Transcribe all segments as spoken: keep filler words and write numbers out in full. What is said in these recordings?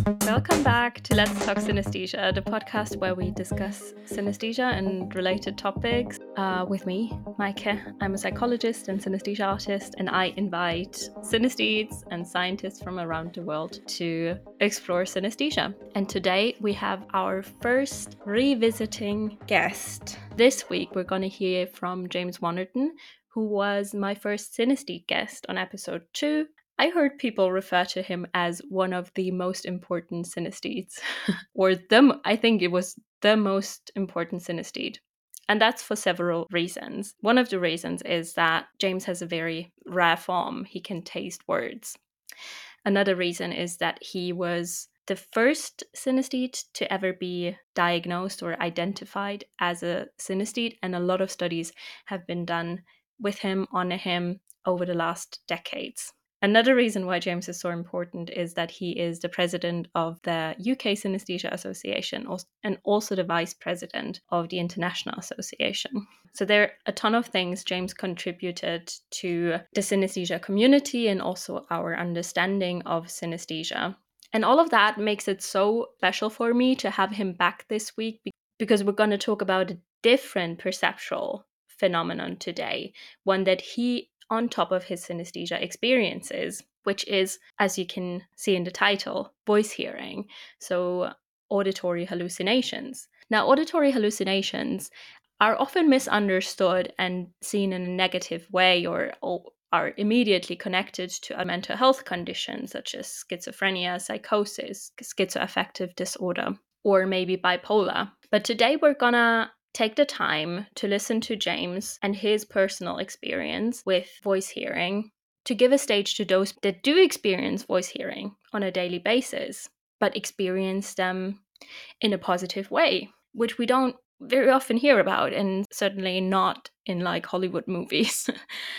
Welcome back to Let's Talk Synesthesia, the podcast where we discuss synesthesia and related topics uh, with me, Maike. I'm a psychologist and synesthesia artist, and I invite synesthetes and scientists from around the world to explore synesthesia. And today we have our first revisiting guest. This week we're going to hear from James Wannerton, who was my first synesthete guest on episode two. I heard people refer to him as one of the most important synesthetes, or the, I think it was the most important synesthete. And that's for several reasons. One of the reasons is that James has a very rare form. He can taste words. Another reason is that he was the first synesthete to ever be diagnosed or identified as a synesthete, and a lot of studies have been done with him, on him, over the last decades. Another reason why James is so important is that he is the president of the U K Synesthesia Association and also the vice president of the International Association. So there are a ton of things James contributed to the synesthesia community and also our understanding of synesthesia. And all of that makes it so special for me to have him back this week, because we're going to talk about a different perceptual phenomenon today, one that he, on top of his synesthesia experiences, which is, as you can see in the title, voice hearing, so auditory hallucinations. Now, auditory hallucinations are often misunderstood and seen in a negative way, or, or are immediately connected to a mental health condition such as schizophrenia, psychosis, schizoaffective disorder, or maybe bipolar. But today we're gonna take the time to listen to James and his personal experience with voice hearing, to give a stage to those that do experience voice hearing on a daily basis, but experience them in a positive way, which we don't very often hear about, and certainly not in like Hollywood movies.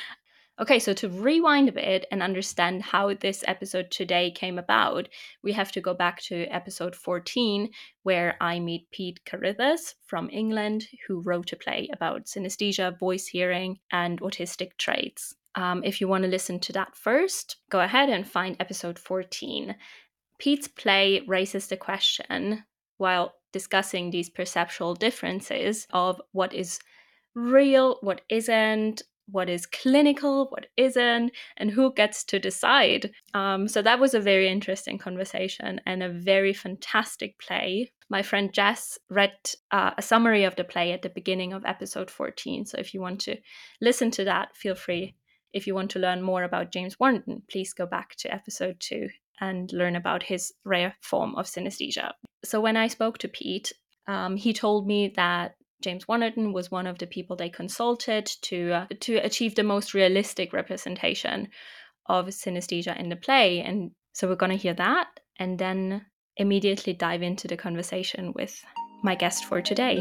Okay, so to rewind a bit and understand how this episode today came about, we have to go back to episode fourteen, where I meet Pete Carithas from England, who wrote a play about synesthesia, voice hearing, and autistic traits. Um, if you want to listen to that first, go ahead and find episode fourteen. Pete's play raises the question, while discussing these perceptual differences of what is real, what isn't, what is clinical, what isn't, and who gets to decide. Um, so that was a very interesting conversation and a very fantastic play. My friend Jess read uh, a summary of the play at the beginning of episode fourteen. So if you want to listen to that, feel free. If you want to learn more about James Wannerton, please go back to episode two and learn about his rare form of synesthesia. So when I spoke to Pete, um, he told me that James Wannerton was one of the people they consulted to uh, to achieve the most realistic representation of synesthesia in the play. And so we're going to hear that and then immediately dive into the conversation with my guest for today.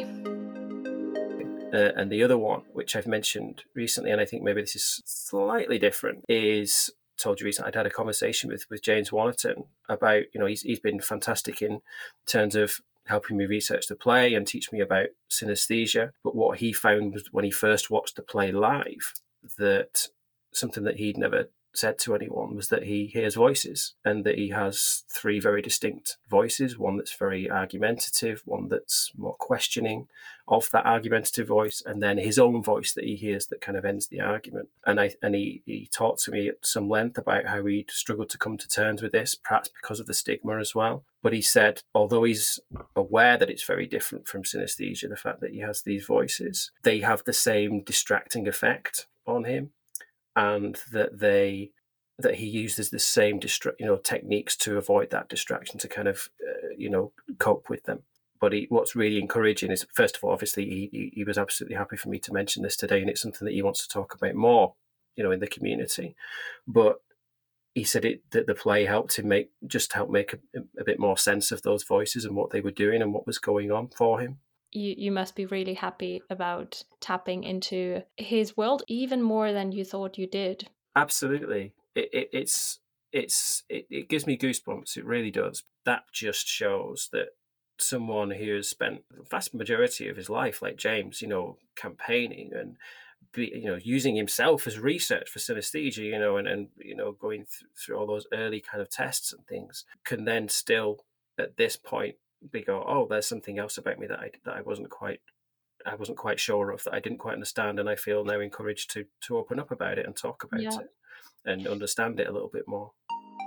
Uh, and the other one, which I've mentioned recently, and I think maybe this is slightly different, is told you recently I'd had a conversation with, with James Wannerton about, you know, he's he's been fantastic in terms of helping me research the play and teach me about synesthesia. But what he found was when he first watched the play live, that something that he'd never said to anyone was that he hears voices, and that he has three very distinct voices, one that's very argumentative, one that's more questioning of that argumentative voice, and then his own voice that he hears that kind of ends the argument. And I and he, he talked to me at some length about how he'd struggled to come to terms with this, perhaps because of the stigma as well. But he said, although he's aware that it's very different from synesthesia, the fact that he has these voices, they have the same distracting effect on him, and that they that he uses the same distra- you know techniques to avoid that distraction, to kind of uh, you know cope with them. But he, what's really encouraging is, first of all, obviously he, he he was absolutely happy for me to mention this today, and it's something that he wants to talk about more, you know, in the community. But he said it that the play helped him make just help make a, a bit more sense of those voices and what they were doing and what was going on for him. You, you must be really happy about tapping into his world even more than you thought you did. Absolutely. It, it, it's it's it, it gives me goosebumps. It really does. That just shows that someone who has spent the vast majority of his life, like James, you know, campaigning and be, you know, using himself as research for synesthesia, you know, and, and you know, going th- through all those early kind of tests and things, can then still at this point we go, oh, there's something else about me that I that I wasn't quite I wasn't quite sure of, that I didn't quite understand, and I feel now encouraged to to open up about it and talk about Yeah. it and understand it a little bit more.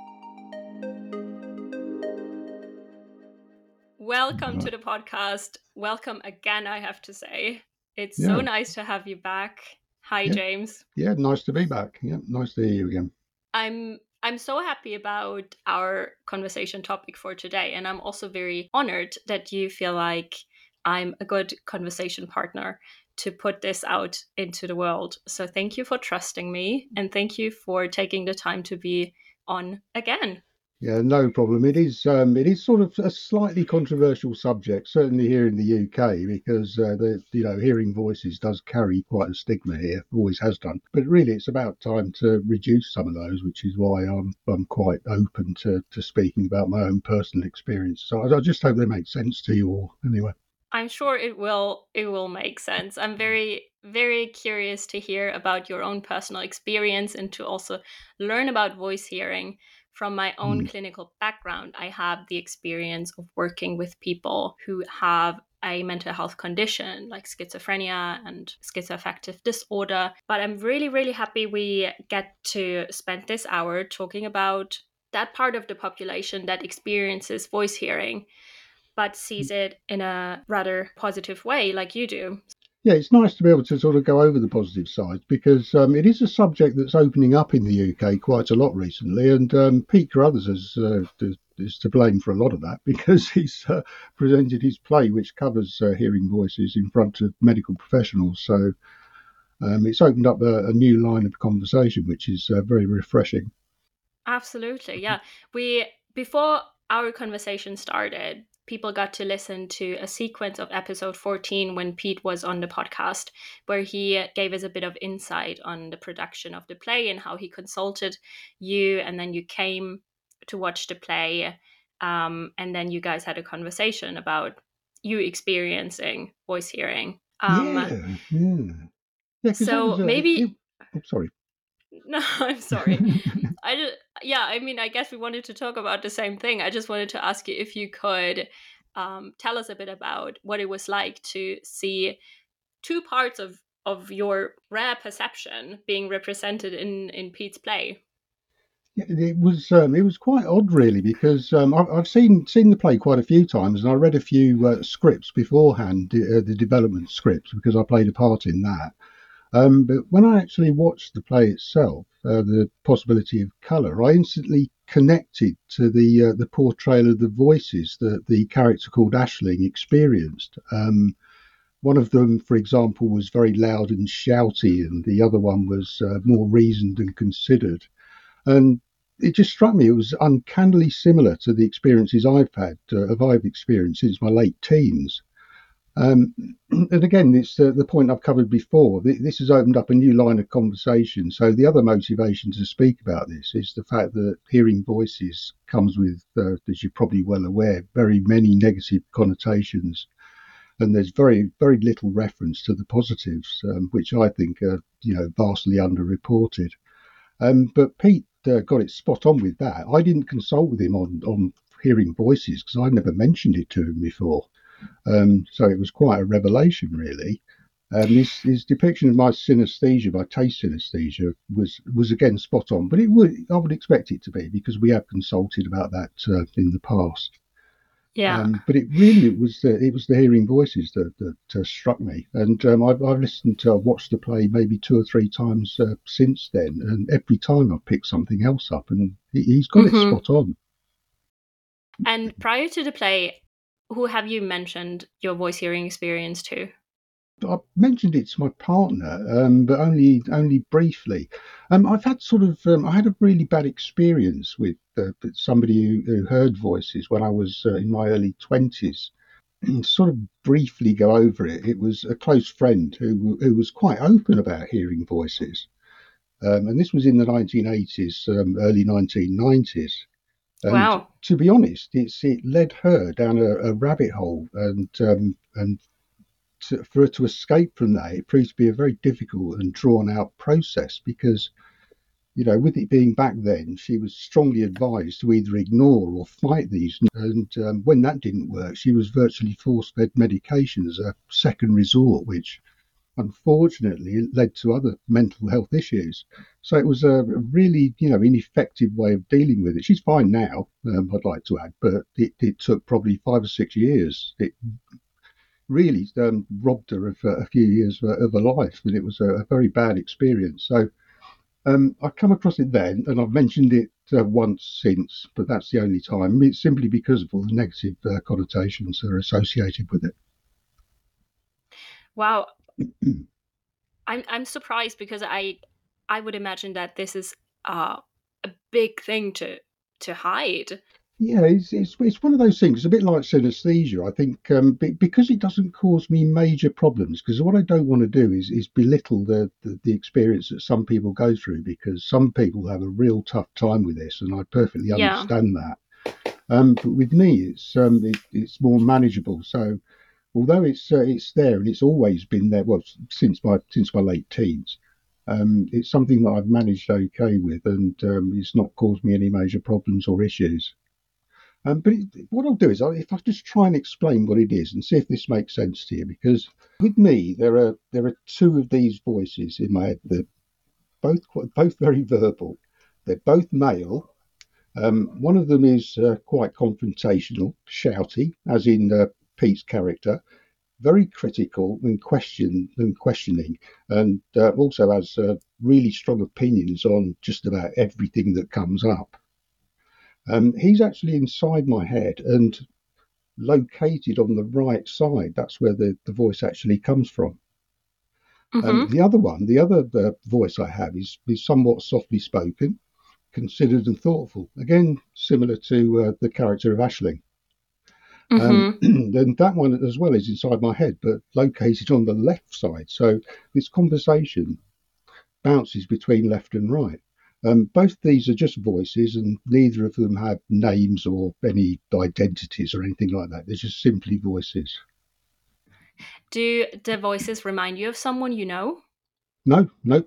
Welcome Right. to the podcast. Welcome again, I have to say. It's Yeah. so nice to have you back. Hi, Yeah. James. Yeah, nice to be back. Yeah, nice to hear you again. I'm I'm so happy about our conversation topic for today, and I'm also very honored that you feel like I'm a good conversation partner to put this out into the world. So thank you for trusting me, and thank you for taking the time to be on again. Yeah, no problem. It is um, it is sort of a slightly controversial subject, certainly here in the U K, because uh, the you know hearing voices does carry quite a stigma here, always has done. But really, it's about time to reduce some of those, which is why I'm I'm quite open to to speaking about my own personal experience. So I, I just hope they make sense to you all. Anyway. I'm sure it will it will make sense. I'm very very curious to hear about your own personal experience and to also learn about voice hearing from my own Mm. clinical background. I have the experience of working with people who have a mental health condition like schizophrenia and schizoaffective disorder, but I'm really really happy we get to spend this hour talking about that part of the population that experiences voice hearing but sees it in a rather positive way, like you do. Yeah, it's nice to be able to sort of go over the positive sides, because um, it is a subject that's opening up in the U K quite a lot recently, and um, Pete Carruthers is, uh, is, is to blame for a lot of that, because he's uh, presented his play, which covers uh, hearing voices, in front of medical professionals. So um, it's opened up a, a new line of conversation, which is uh, very refreshing. Absolutely, yeah. We before our conversation started, people got to listen to a sequence of episode fourteen when Pete was on the podcast, where he gave us a bit of insight on the production of the play and how he consulted you, and then you came to watch the play, um, and then you guys had a conversation about you experiencing voice hearing. Um, Yeah, yeah, yeah, because that was so a. It, maybe it, oh, sorry. no, I'm sorry. I just, yeah, I mean, I guess we wanted to talk about the same thing. I just wanted to ask you if you could um, tell us a bit about what it was like to see two parts of of your rare perception being represented in in Pete's play. Yeah, it was um, it was quite odd, really, because um, I've, I've seen seen the play quite a few times, and I read a few uh, scripts beforehand, uh, the development scripts, because I played a part in that. Um, but when I actually watched the play itself, uh, the possibility of colour, I instantly connected to the uh, the portrayal of the voices that the character called Ashling experienced. Um, one of them, for example, was very loud and shouty, and the other one was uh, more reasoned and considered. And it just struck me, it was uncannily similar to the experiences I've had, uh, I've experienced since my late teens. Um, and again, it's the, the point I've covered before. This has opened up a new line of conversation. So the other motivation to speak about this is the fact that hearing voices comes with, uh, as you're probably well aware, very many negative connotations. And there's very, very little reference to the positives, um, which I think are, you know, vastly underreported. Um, but Pete uh, got it spot on with that. I didn't consult with him on, on hearing voices because I'd never mentioned it to him before. Um, so it was quite a revelation, really. Um, his, his depiction of my synesthesia, my taste synesthesia, was was again spot on. But it would I would expect it to be, because we have consulted about that uh, in the past. Yeah. Um, but it really it was the it was the hearing voices that that uh, struck me, and um, I've, I've listened to I've watched the play maybe two or three times uh, since then, and every time I've picked something else up, and he, he's got it Mm-hmm. spot on. And prior to the play, who have you mentioned your voice hearing experience to? I mentioned it to my partner, um, but only only briefly. Um, I've had sort of um, I had a really bad experience with uh, somebody who, who heard voices when I was uh, in my early twenties. Sort of briefly go over it. It was a close friend who who was quite open about hearing voices, um, and this was in the nineteen eighties, um, early nineteen nineties. And Wow. to be honest, it's it led her down a, a rabbit hole, and um, and to, for her to escape from that, it proved to be a very difficult and drawn out process, because you know, with it being back then, she was strongly advised to either ignore or fight these. And um, when that didn't work, she was virtually force-fed medication as a second resort, which unfortunately led to other mental health issues. So it was a really, you know, ineffective way of dealing with it. She's fine now, um, I'd like to add, but it, it took probably five or six years. It really um, robbed her of uh, a few years uh, of her life, and it was a, a very bad experience. So um, I come across it then, and I've mentioned it uh, once since, but that's the only time. It's simply because of all the negative uh, connotations that are associated with it. Wow. I'm I'm surprised because I I would imagine that this is uh, a big thing to to hide. Yeah, it's, it's it's one of those things. It's a bit like synesthesia. I think um, be- because it doesn't cause me major problems. Because what I don't want to do is is belittle the, the the experience that some people go through. Because some people have a real tough time with this, and I perfectly Yeah. understand that. Um, but with me, it's um, it, it's more manageable. So although it's uh, it's there and it's always been there, well, since my since my late teens, um, it's something that I've managed okay with, and um, it's not caused me any major problems or issues. Um, but it, what I'll do is, I, if I just try and explain what it is and see if this makes sense to you, because with me there are there are two of these voices in my head. They're both quite, both very verbal. They're both male. Um, one of them is uh, quite confrontational, shouty, as in uh, Pete's character, very critical and question and questioning, and uh, also has uh, really strong opinions on just about everything that comes up. Um, he's actually inside my head and located on the right side. That's where the, the voice actually comes from. Um, Mm-hmm. the other one, the other uh, voice I have is, is somewhat softly spoken, considered and thoughtful. Again, similar to uh, the character of Ashling. Um, Mm-hmm. then that one as well is inside my head, but located on the left side. So this conversation bounces between left and right. Um, both these are just voices, and neither of them have names or any identities or anything like that. They're just simply voices. Do the voices remind you of someone you know? No, no,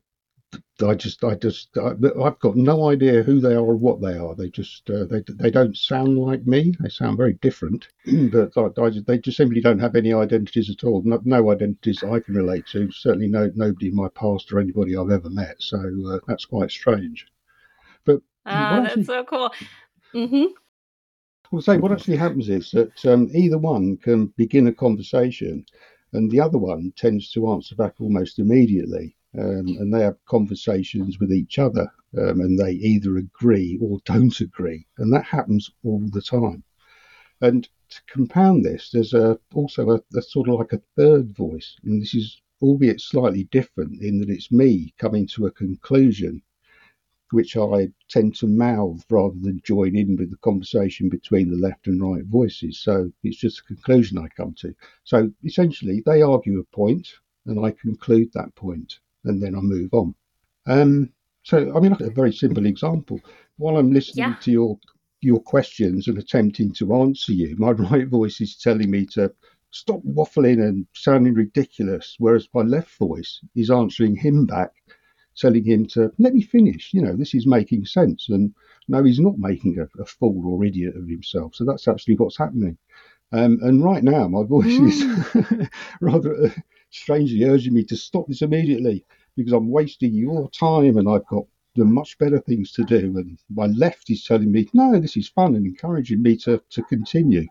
I just, I just, I, I've got no idea who they are or what they are. They just, uh, they, they don't sound like me. They sound very different, but I, I, they just simply don't have any identities at all. No, no identities I can relate to. Certainly, no, nobody in my past or anybody I've ever met. So uh, that's quite strange. But what Ah, that's actually, so cool. Mm-hmm. well, say what actually happens is that um, either one can begin a conversation, and the other one tends to answer back almost immediately. Um, and they have conversations with each other, um, and they either agree or don't agree, and that happens all the time. And to compound this, there's a, also a, a sort of like a third voice, and this is albeit slightly different in that it's me coming to a conclusion which I tend to mouth rather than join in with the conversation between the left and right voices. So it's just a conclusion I come to. So essentially, they argue a point, and I conclude that point, and then I move on. Um, so, I mean, a very simple example. While I'm listening Yeah. to your your questions and attempting to answer you, my right voice is telling me to stop waffling and sounding ridiculous, whereas my left voice is answering him back, telling him to let me finish. You know, this is making sense. And no, he's not making a, a fool or idiot of himself. So that's actually what's happening. Um, and right now, my voice is Mm. rather uh, strangely urging me to stop this immediately because I'm wasting your time and I've got the much better things to do. And my left is telling me, no, this is fun and encouraging me to, to continue.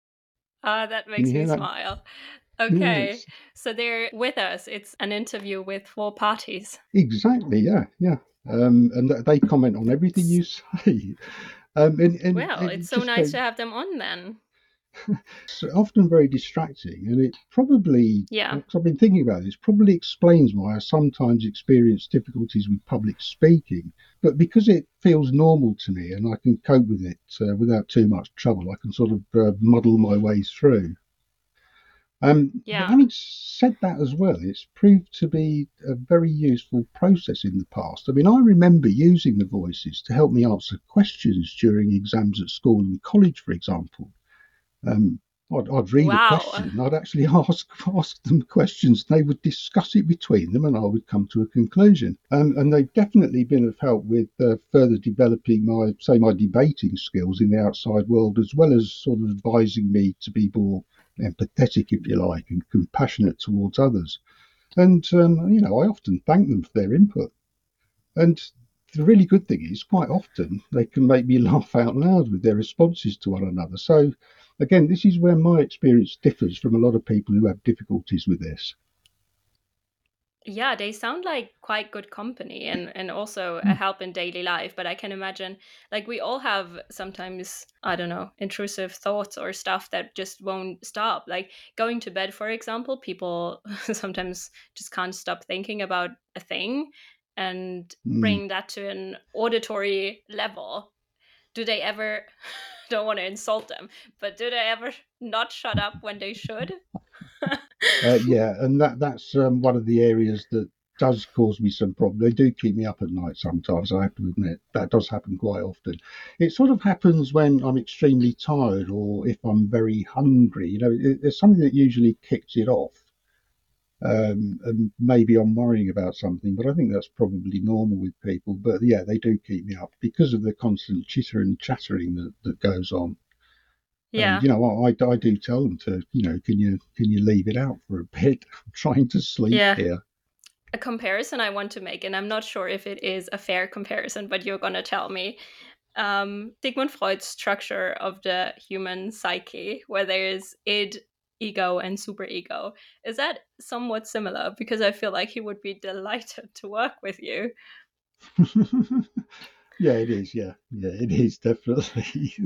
Ah, that Can you makes hear me that? smile. Yeah, Okay. it's So they're with us. It's an interview with four parties. exactly. Yeah, yeah. Um, and th- they comment on everything S- you say. Um, and, and Well, it's it so just nice goes, to have them on then. it's often very distracting, and it probably, Yeah. because I've been thinking about this, probably explains why I sometimes experience difficulties with public speaking. But because it feels normal to me and I can cope with it uh, without too much trouble, I can sort of uh, muddle my way through. Um, but Yeah. having said that as well, it's proved to be a very useful process in the past. I mean, I remember using the voices to help me answer questions during exams at school and college, for example. Um, I'd, I'd read a Wow. question and I'd actually ask ask them questions. They would discuss it between them, and I would come to a conclusion. Um, and they've definitely been of help with uh, further developing my, say, my debating skills in the outside world, as well as sort of advising me to be more empathetic, if you like, and compassionate towards others. And um, you know, I often thank them for their input. And the really good thing is, quite often they can make me laugh out loud with their responses to one another. So, again, this is where my experience differs from a lot of people who have difficulties with this. Yeah, they sound like quite good company and and also a help in daily life. But I can imagine, like, we all have sometimes, I don't know, intrusive thoughts or stuff that just won't stop. Like going to bed, for example, people sometimes just can't stop thinking about a thing, and Mm. bring that to an auditory level. Do they ever, don't want to insult them, but do they ever not shut up when they should? Uh, yeah, and that that's um, one of the areas that does cause me some problem. They do keep me up at night sometimes, I have to admit. That does happen quite often. It sort of happens when I'm extremely tired or if I'm very hungry. You know, it, there's something that usually kicks it off. Um, and maybe I'm worrying about something, but I think that's probably normal with people. But yeah, they do keep me up because of the constant chitter and chattering that, that goes on. And Yeah. you know, I, I do tell them to, you know, can you can you leave it out for a bit? I'm trying to sleep Yeah. here. A comparison I want to make, and I'm not sure if it is a fair comparison, but you're going to tell me. Um, Sigmund Freud's structure of the human psyche, where there is id, ego, and superego, is that somewhat similar? Because I feel like he would be delighted to work with you. Yeah, it is. Yeah, yeah, it is definitely.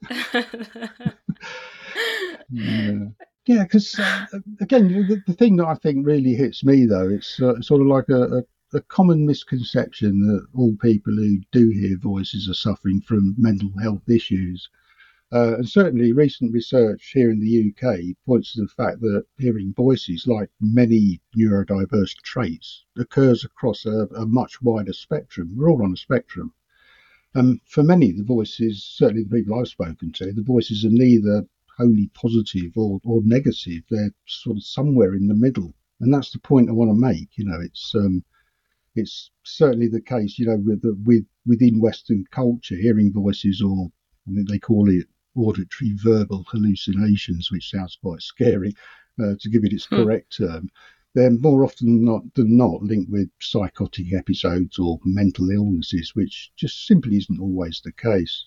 Yeah, yeah, because uh, again, the, the thing that I think really hits me though, it's uh, sort of like a, a, a common misconception that all people who do hear voices are suffering from mental health issues. Uh, and certainly, recent research here in the U K points to the fact that hearing voices, like many neurodiverse traits, occurs across a, a much wider spectrum. We're all on a spectrum. Um, for many, the voices, certainly the people I've spoken to, the voices are neither wholly positive or, or negative. They're sort of somewhere in the middle. And that's the point I want to make. You know, it's um, it's certainly the case, you know, with, with within Western culture, hearing voices, or I think they call it auditory verbal hallucinations, which sounds quite scary, uh, to give it its Hmm. correct term. They're more often than not, than not linked with psychotic episodes or mental illnesses, which just simply isn't always the case.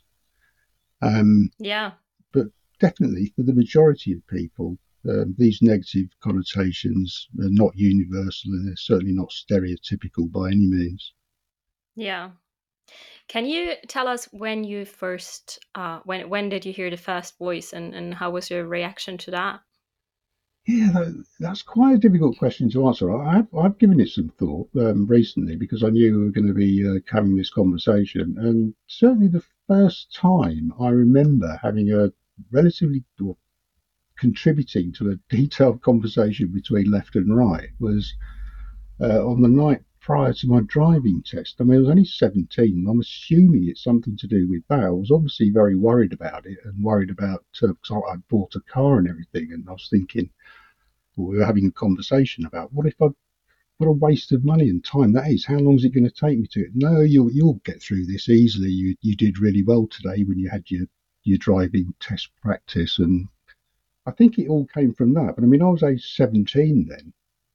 Um, Yeah. but definitely for the majority of people, um, these negative connotations are not universal and they're certainly not stereotypical by any means. Yeah. Can you tell us when you first, uh, when when did you hear the first voice, and, and how was your reaction to that? Yeah, that, that's quite a difficult question to answer. I've, I've given it some thought um, recently because I knew we were going to be uh, having this conversation. And certainly the first time I remember having a relatively, or contributing to a detailed conversation between left and right was uh, on the night prior to my driving test. I mean, I was only seventeen, and I'm assuming it's something to do with that. I was obviously very worried about it and worried about, because uh, I bought a car and everything, and I was thinking, well, we were having a conversation about what if I, what a waste of money and time that is. How long is it going to take me to it? No, you'll you'll get through this easily. You you did really well today when you had your your driving test practice, and I think it all came from that. But I mean, I was age seventeen then,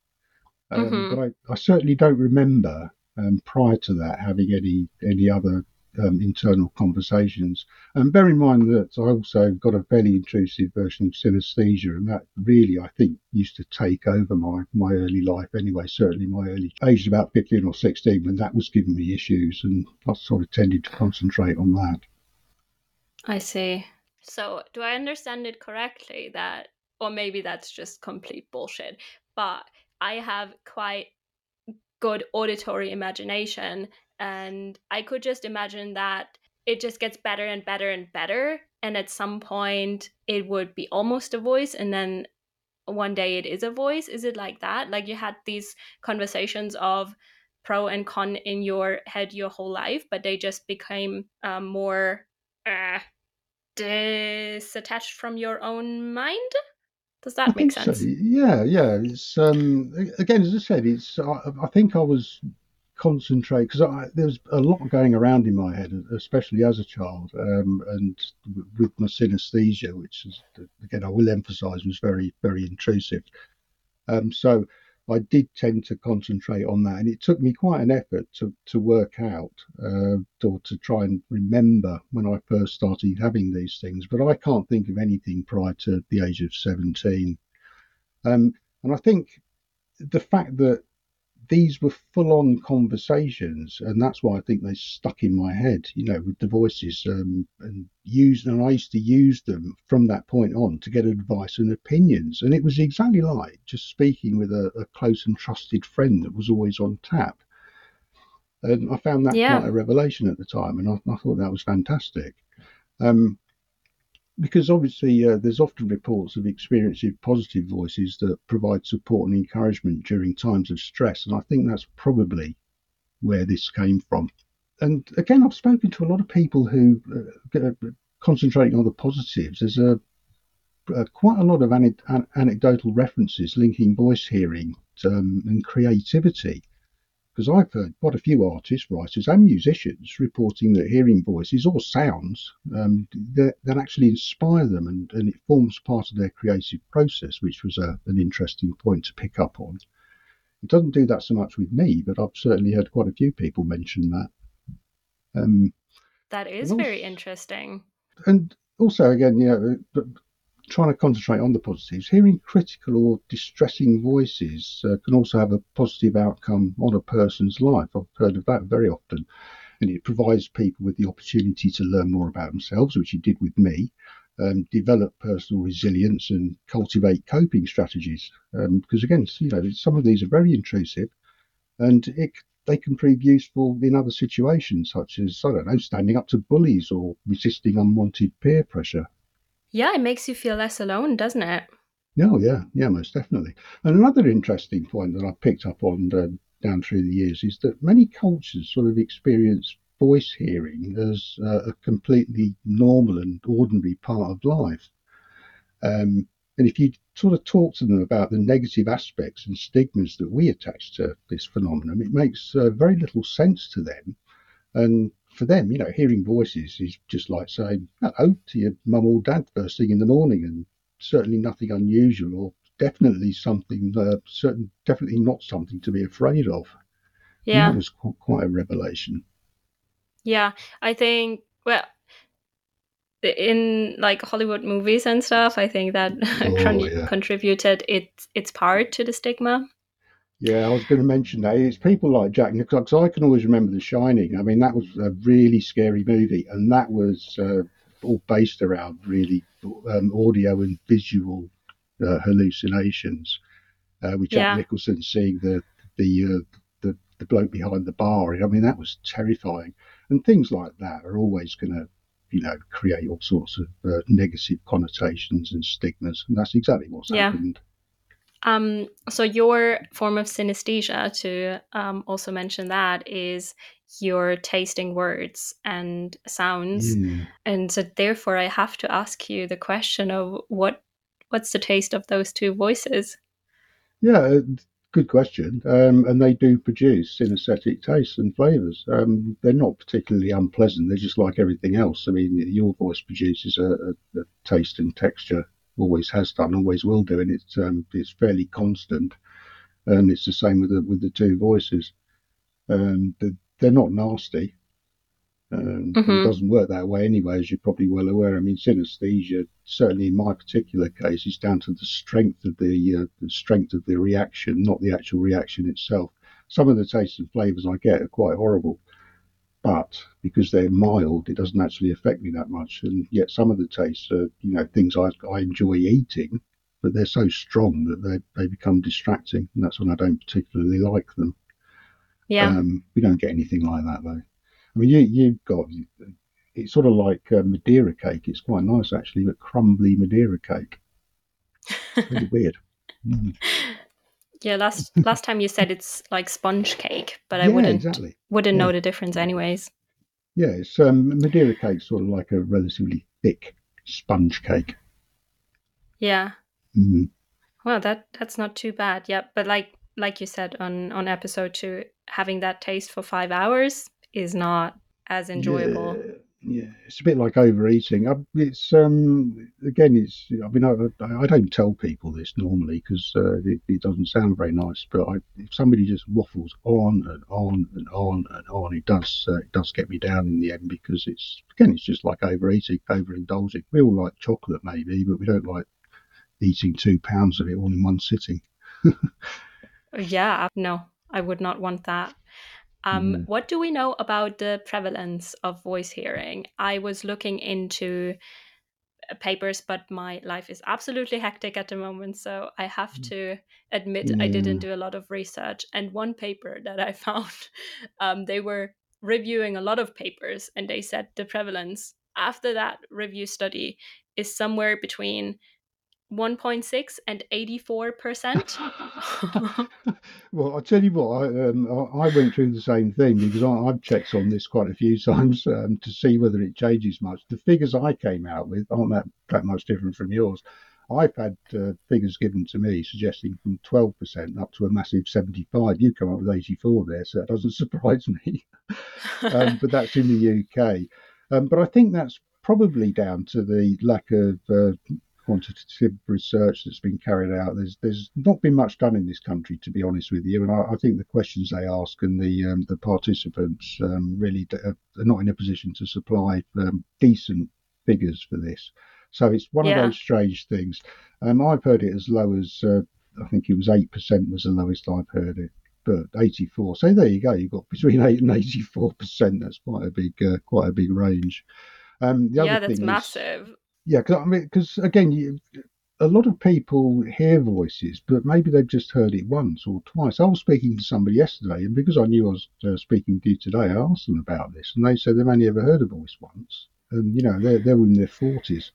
um, but Mm-hmm. I, I certainly don't remember um, prior to that having any any other um, internal conversations. And bear in mind that I also got a fairly intrusive version of synesthesia, and that really, I think, used to take over my, my early life anyway, certainly my early age, about fifteen or sixteen, when that was giving me issues, and I sort of tended to concentrate on that. I see. So, do I understand it correctly that, or maybe that's just complete bullshit, but I have quite good auditory imagination, and I could just imagine that it just gets better and better and better, and at some point it would be almost a voice, and then one day it is a voice. Is it like that? Like you had these conversations of pro and con in your head your whole life, but they just became um, more uh, disattached from your own mind. Does that I make think sense? so. Yeah, yeah. It's um a- again, as I said, it's I, I think I was concentrate because there's a lot going around in my head, especially as a child, um, and w- with my synesthesia, which is again I will emphasise was very very intrusive. Um, so I did tend to concentrate on that, and it took me quite an effort to to work out uh, or to try and remember when I first started having these things. But I can't think of anything prior to the age of seventeen. Um, and I think the fact that these were full on conversations, and that's why I think they stuck in my head, you know, with the voices, um, and used, and I used to use them from that point on to get advice and opinions. And it was exactly like just speaking with a, a close and trusted friend that was always on tap. And I found that Yeah. quite a revelation at the time, and I, I thought that was fantastic. Um, because obviously uh, there's often reports of experiencing positive voices that provide support and encouragement during times of stress, and I think that's probably where this came from. And again, I've spoken to a lot of people who uh, concentrating on the positives. There's a, a quite a lot of ane- an- anecdotal references linking voice hearing um, and creativity. Because I've heard quite a few artists, writers, and musicians reporting that hearing voices or sounds um, that, that actually inspire them, and, and it forms part of their creative process, which was a, an interesting point to pick up on. It doesn't do that so much with me, but I've certainly heard quite a few people mention that. Um, That is and, also, very interesting. and also, again, yeah, uh, trying to concentrate on the positives. Hearing critical or distressing voices uh, can also have a positive outcome on a person's life. I've heard of that very often. And it provides people with the opportunity to learn more about themselves, which it did with me, um, develop personal resilience and cultivate coping strategies. Um, because again, you know, some of these are very intrusive, and it, they can prove useful in other situations, such as, I don't know, standing up to bullies or resisting unwanted peer pressure. Yeah, it makes you feel less alone, doesn't it? Oh, yeah, yeah, most definitely. And another interesting point that I picked up on uh, down through the years is that many cultures sort of experience voice hearing as uh, a completely normal and ordinary part of life. Um, and if you sort of talk to them about the negative aspects and stigmas that we attach to this phenomenon, it makes uh, very little sense to them. And for them, you know, hearing voices is just like saying hello to your mum or dad first thing in the morning, and certainly nothing unusual, or definitely something, uh, certain, definitely not something to be afraid of. And that Yeah. was qu- quite a revelation. Yeah. I think, well, in like Hollywood movies and stuff, I think that Oh, con- yeah. contributed its its part to the stigma. Yeah, I was going to mention that. It's people like Jack Nicholson, because I can always remember The Shining. I mean, that was a really scary movie, and that was uh, all based around really um, audio and visual uh, hallucinations. Uh, with Jack Yeah. Nicholson seeing the the, uh, the the bloke behind the bar. I mean, that was terrifying. And things like that are always going to, you know, create all sorts of uh, negative connotations and stigmas, and that's exactly what's Yeah. happened. Um, so your form of synesthesia, to um, also mention that, is your tasting words and sounds. Yeah. And so therefore I have to ask you the question of what what's the taste of those two voices? Yeah, uh, good question. Um, and they do produce synesthetic tastes and flavours. Um, they're not particularly unpleasant. They're just like everything else. I mean, your voice produces a, a, a taste and texture, always has done, always will do, and it's um, it's fairly constant. And it's the same with the with the two voices. Um, they're, they're not nasty. Um, and it Mm-hmm. doesn't work that way anyway, as you're probably well aware. I mean, synesthesia, certainly in my particular case, is down to the strength of the, uh, the strength of the reaction, not the actual reaction itself. Some of the tastes and flavours I get are quite horrible, but because they're mild, it doesn't actually affect me that much. And yet, some of the tastes are, you know, things I, I enjoy eating, but they're so strong that they they become distracting, and that's when I don't particularly like them. Yeah. Um, we don't get anything like that though. I mean, you you've got it's sort of like uh, Madeira cake. It's quite nice actually, but crumbly Madeira cake. It's really weird. Mm. Yeah, last last time you said it's like sponge cake, but I Yeah, wouldn't exactly. wouldn't Yeah, know the difference anyways. yeah. It's um, Madeira cake, sort of like a relatively thick sponge cake. Yeah. Mm. Well, that that's not too bad. Yeah, but like like you said on on episode two, having that taste for five hours is not as enjoyable. Yeah, yeah, it's a bit like overeating. I, it's um again, it's I mean, I, I don't tell people this normally because uh, it, it doesn't sound very nice. But I, if somebody just waffles on and on and on and on, it does uh, it does get me down in the end because it's again, it's just like overeating, overindulging. We all like chocolate maybe, but we don't like eating two pounds of it all in one sitting. Yeah, no, I would not want that. Um, Yeah. what do we know about the prevalence of voice hearing? I was looking into uh, papers, but my life is absolutely hectic at the moment, so I have to admit I didn't Yeah. do a lot of research. And one paper that I found, um, they were reviewing a lot of papers, and they said the prevalence after that review study is somewhere between one point six and eighty-four percent. Well, I'll tell you what, I, um, I I went through the same thing because I, I've checked on this quite a few times um, to see whether it changes much. The figures I came out with aren't that, that much different from yours. I've had uh, figures given to me suggesting from twelve percent up to a massive seventy-five. You come up with eighty-four there, so that doesn't surprise me. um, but that's in the U K. Um, but I think that's probably down to the lack of uh, quantitative research that's been carried out. There's there's not been much done in this country, to be honest with you, and I, I think the questions they ask and the um, the participants um, really are not in a position to supply um, decent figures for this. So it's one of Yeah. those strange things. Um, I've heard it as low as uh, I think it was eight percent was the lowest I've heard it. But eighty-four. So there you go. You've got between eight and eighty-four percent. That's quite a big, uh, quite a big range. Um, the Yeah, other that's thing is, massive. yeah, because I mean, because again, you, a lot of people hear voices, but maybe they've just heard it once or twice. I was speaking to somebody yesterday, and because I knew I was uh, speaking to you today, I asked them about this, and they said they've only ever heard a voice once, and you know they're they're in their forties.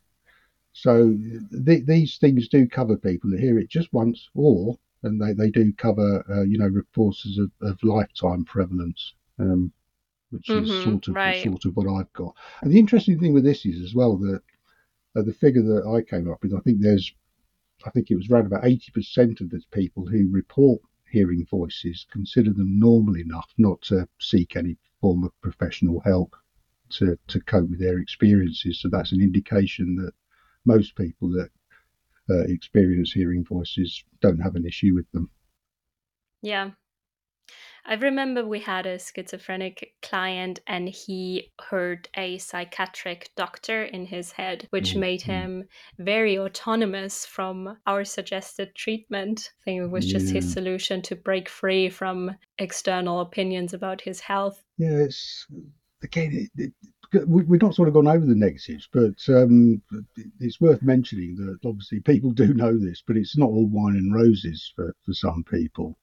So th- these things do cover people that hear it just once, or and they, they do cover uh, you know reports of, of lifetime prevalence, um, which is sort Mm-hmm, of right. sort of what I've got. And the interesting thing with this is as well that uh, the figure that I came up with, I think there's I think it was around about eighty percent of the people who report hearing voices consider them normal enough not to seek any form of professional help to, to cope with their experiences. So that's an indication that most people that uh, experience hearing voices don't have an issue with them. Yeah. I remember we had a schizophrenic client and he heard a psychiatric doctor in his head, which made Mm-hmm. him very autonomous from our suggested treatment. I think it was just his Yeah. solution to break free from external opinions about his health. Yeah, it's again, it, it, we, we've not sort of gone over the negatives, but um, it's worth mentioning that obviously people do know this, but it's not all wine and roses for, for some people.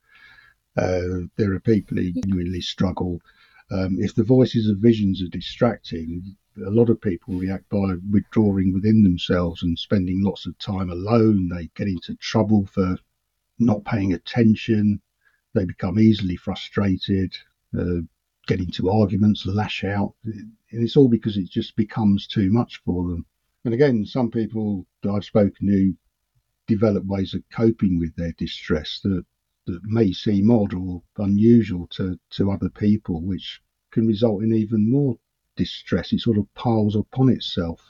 Uh, there are people who genuinely struggle. Um, if the voices of visions are distracting, a lot of people react by withdrawing within themselves and spending lots of time alone. They get into trouble for not paying attention. They become easily frustrated, uh, get into arguments, lash out. And it's all because it just becomes too much for them. And again, some people that I've spoken to develop ways of coping with their distress that that may seem odd or unusual to, to other people, which can result in even more distress. It sort of piles upon itself.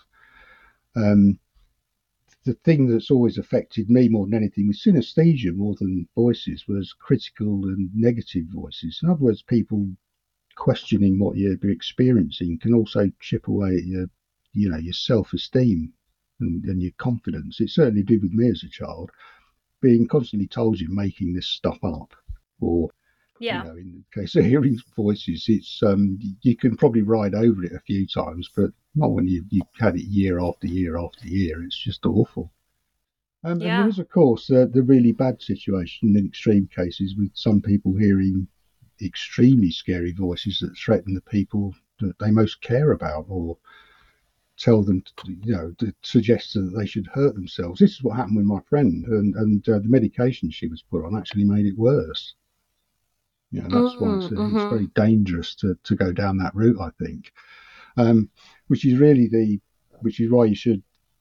Um, the thing that's always affected me more than anything with synesthesia, more than voices, was critical and negative voices. In other words, people questioning what you're experiencing can also chip away at your, you know, your self-esteem and, and your confidence. It certainly did with me as a child. Being constantly told you're making this stuff up, or you Yeah. know, in the case of hearing voices, it's um, you can probably ride over it a few times, but not when you you've had it year after year after year. It's just awful. Um, and there Yeah. is, of course, uh, the really bad situation in extreme cases with some people hearing extremely scary voices that threaten the people that they most care about, or tell them, to, you know, to suggest that they should hurt themselves. This is what happened with my friend, and and uh, the medication she was put on actually made it worse. You know, that's why it's, uh, it's Mm-hmm. very dangerous to, to go down that route, I think. Um, which is really the, which is why you should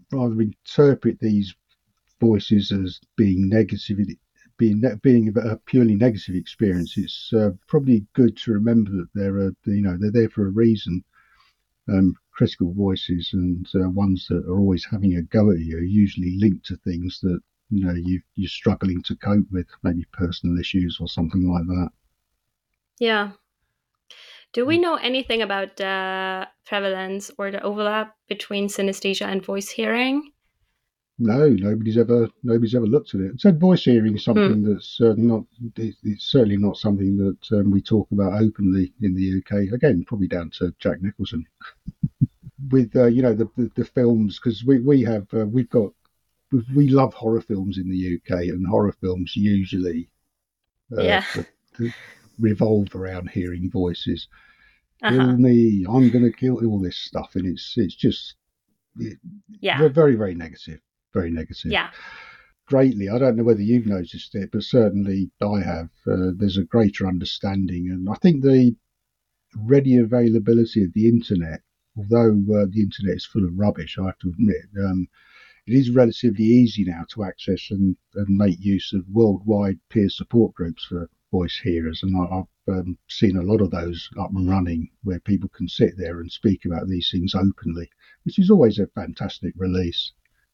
rather interpret these voices as being negative, being being a purely negative experience, it's uh, probably good to remember that they're a, you know they're there for a reason. Um, critical voices and uh, ones that are always having a go at you are usually linked to things that you know you you're struggling to cope with, maybe personal issues or something like that. Yeah. Do we know anything about the prevalence or the overlap between synesthesia and voice hearing? No, nobody's ever nobody's ever looked at it. So voice hearing is something hmm. that's uh, not. It's certainly not something that um, we talk about openly in the U K. Again, probably down to Jack Nicholson. With uh, you know the the, the films, because we we have uh, we've got we love horror films in the U K, and horror films usually uh, yeah. revolve around hearing voices. Uh-huh. Kill me! I'm going to kill all this stuff, and it's it's just it, yeah, very very negative, very negative. Yeah, greatly. I don't know whether you've noticed it, but certainly I have. Uh, there's a greater understanding, and I think the ready availability of the internet, although uh, the internet is full of rubbish, I have to admit, um, it is relatively easy now to access and, and make use of worldwide peer support groups for voice hearers. And I, I've um, seen a lot of those up and running where people can sit there and speak about these things openly, which is always a fantastic release.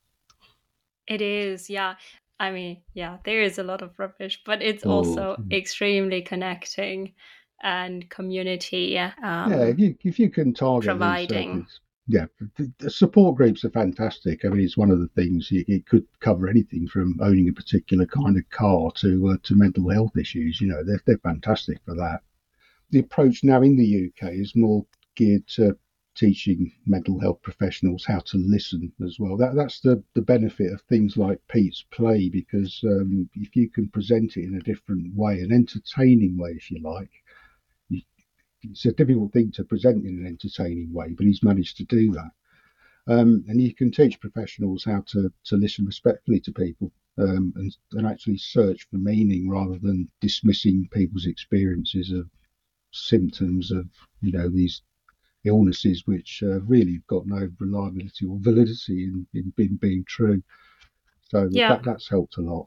It is, yeah. I mean, yeah, there is a lot of rubbish, but it's oh. also extremely connecting and community. Um, yeah, if you if you can target providing. These, yeah, the, the support groups are fantastic. I mean, it's one of the things it, it could cover anything from owning a particular kind of car to uh, to mental health issues. You know, they're they're fantastic for that. The approach now in the U K is more geared to teaching mental health professionals how to listen as well. That that's the, the benefit of things like Pete's Play, because um, if you can present it in a different way, an entertaining way, if you like, you, it's a difficult thing to present in an entertaining way, but he's managed to do that. Um, and you can teach professionals how to, to listen respectfully to people um, and, and actually search for meaning rather than dismissing people's experiences of symptoms of, you know, these illnesses which uh, really have got no reliability or validity in, in, in being true. So yeah. that that's helped a lot.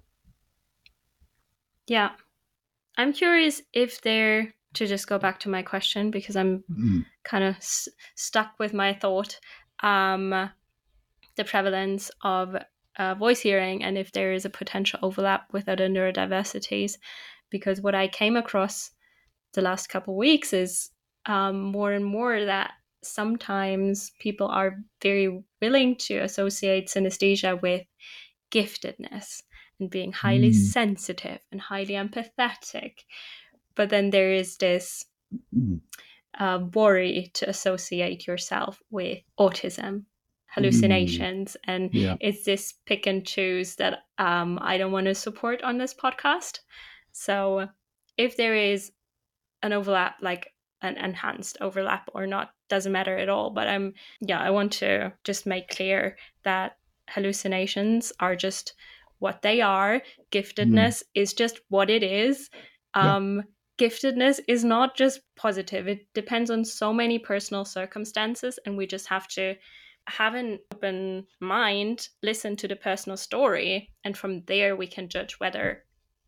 Yeah. I'm curious if there, to just go back to my question, because I'm mm. kind of s- stuck with my thought, um, the prevalence of uh, voice hearing and if there is a potential overlap with other neurodiversities. Because what I came across the last couple of weeks is um, more and more that sometimes people are very willing to associate synesthesia with giftedness and being highly mm. sensitive and highly empathetic. But then there is this mm. uh, worry to associate yourself with autism, hallucinations, mm. and yeah. it's this pick and choose that um, I don't want to support on this podcast. So if there is an overlap, like an enhanced overlap or not, doesn't matter at all. But I'm, yeah, I want to just make clear that hallucinations are just what they are. Giftedness mm. is just what it is. Um, yeah. Giftedness is not just positive. It depends on so many personal circumstances, and we just have to have an open mind, listen to the personal story, and from there we can judge whether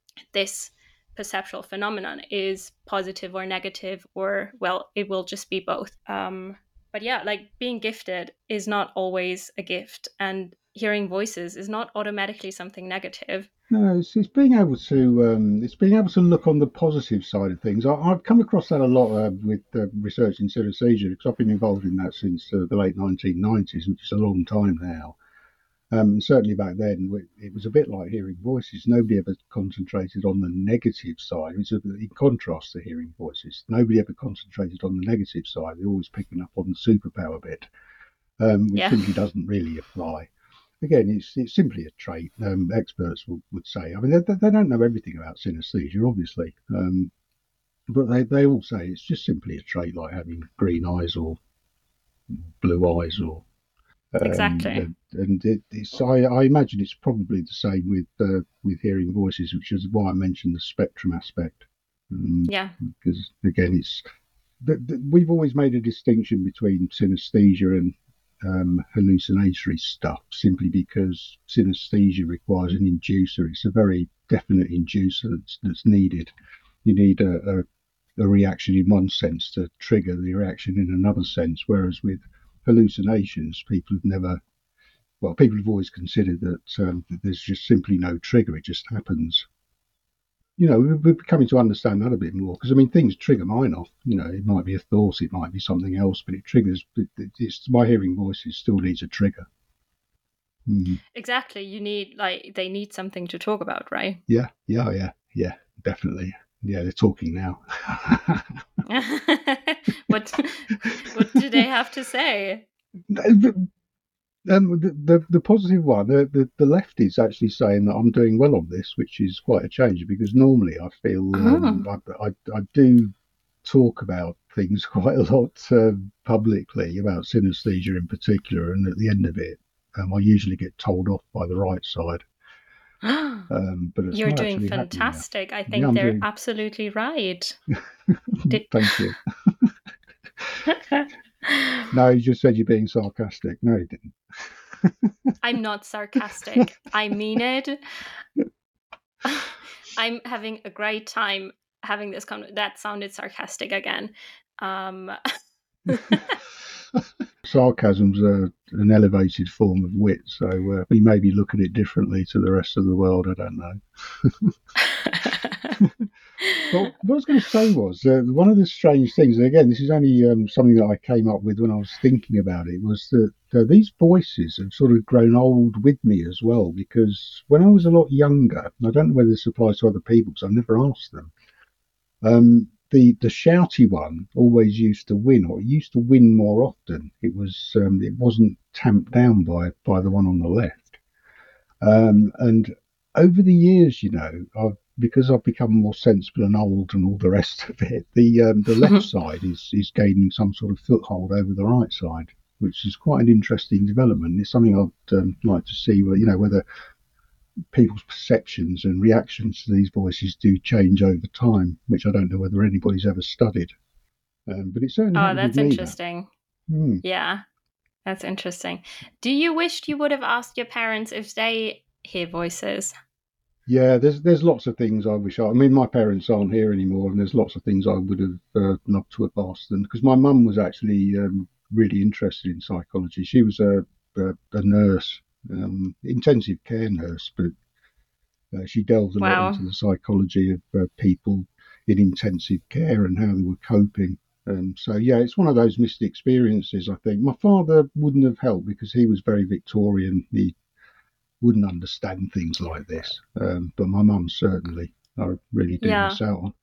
this perceptual phenomenon is positive or negative, or, well, it will just be both. Um, but yeah, like being gifted is not always a gift, and hearing voices is not automatically something negative. No, it's, it's being able to um, it's being able to look on the positive side of things. I, I've come across that a lot uh, with uh, research in synesthesia, because I've been involved in that since uh, the late nineteen nineties, which is a long time now. Um, certainly back then, it was a bit like hearing voices. Nobody ever concentrated on the negative side. It's a, in contrast to hearing voices. Nobody ever concentrated on the negative side. They're always picking up on the superpower bit, um, which yeah. simply doesn't really apply. Again, it's it's simply a trait. Um, experts will, would say. I mean, they, they don't know everything about synesthesia, obviously, um, but they, they all say it's just simply a trait, like having green eyes or blue eyes or Exactly. Um, and it, it's, I, I imagine it's probably the same with uh, with hearing voices, which is why I mentioned the spectrum aspect. Um, yeah. Because, again, it's the, the, we've always made a distinction between synesthesia and um, hallucinatory stuff simply because synesthesia requires an inducer. It's a very definite inducer that's, that's needed. You need a, a, a reaction in one sense to trigger the reaction in another sense, whereas with hallucinations, people have never, well, people have always considered that, um, that there's just simply no trigger, it just happens. You know, we're coming to understand that a bit more because I mean, things trigger mine off. You know, it might be a thought, it might be something else, but it triggers. It, it's my hearing voices still needs a trigger. Mm. Exactly. You need like they need something to talk about, right? Yeah, yeah, yeah, yeah, definitely. Yeah, they're talking now. what what do they have to say? Um, the, the the positive one, the, the the left is actually saying that I'm doing well on this, which is quite a change because normally I feel um, Oh. I, I I do talk about things quite a lot uh, publicly about synesthesia in particular, and at the end of it, um, I usually get told off by the right side. Um, but it's You're not doing actually happening now. fantastic. I Yeah, think I'm they're doing. absolutely right. Did... Thank you. No, you just said you're being sarcastic. No, you didn't. I'm not sarcastic. I mean it. I'm having a great time having this con- that sounded sarcastic again. Um Sarcasm's a, an elevated form of wit, so uh, we maybe look at it differently to the rest of the world. I don't know. Well, what I was going to say was uh, one of the strange things, and again, this is only um, something that I came up with when I was thinking about it, was that uh, these voices have sort of grown old with me as well. Because when I was a lot younger, and I don't know whether this applies to other people because I've never asked them, um, the the shouty one always used to win, or it used to win more often. It was um, it wasn't tamped down by by the one on the left. Um, and over the years, you know, I've because I've become more sensible and old and all the rest of it, the um, the left side is is gaining some sort of foothold over the right side, which is quite an interesting development. It's something I'd um, like to see, where you know whether people's perceptions and reactions to these voices do change over time, which I don't know whether anybody's ever studied. Um, but it certainly Oh, happened with that's me. That. interesting. Hmm. Yeah, that's interesting. Do you wish you would have asked your parents if they hear voices? Yeah, there's there's lots of things I wish I. I mean, my parents aren't here anymore, and there's lots of things I would have uh, loved to have asked them because my mum was actually um, really interested in psychology. She was a a, a nurse, um, intensive care nurse, but uh, she delved a lot Wow. into the psychology of uh, people in intensive care and how they were coping. Um, so yeah, it's one of those missed experiences. I think my father wouldn't have helped because he was very Victorian. He wouldn't understand things like this. Um, but my mum certainly, I really do Yeah. miss out on.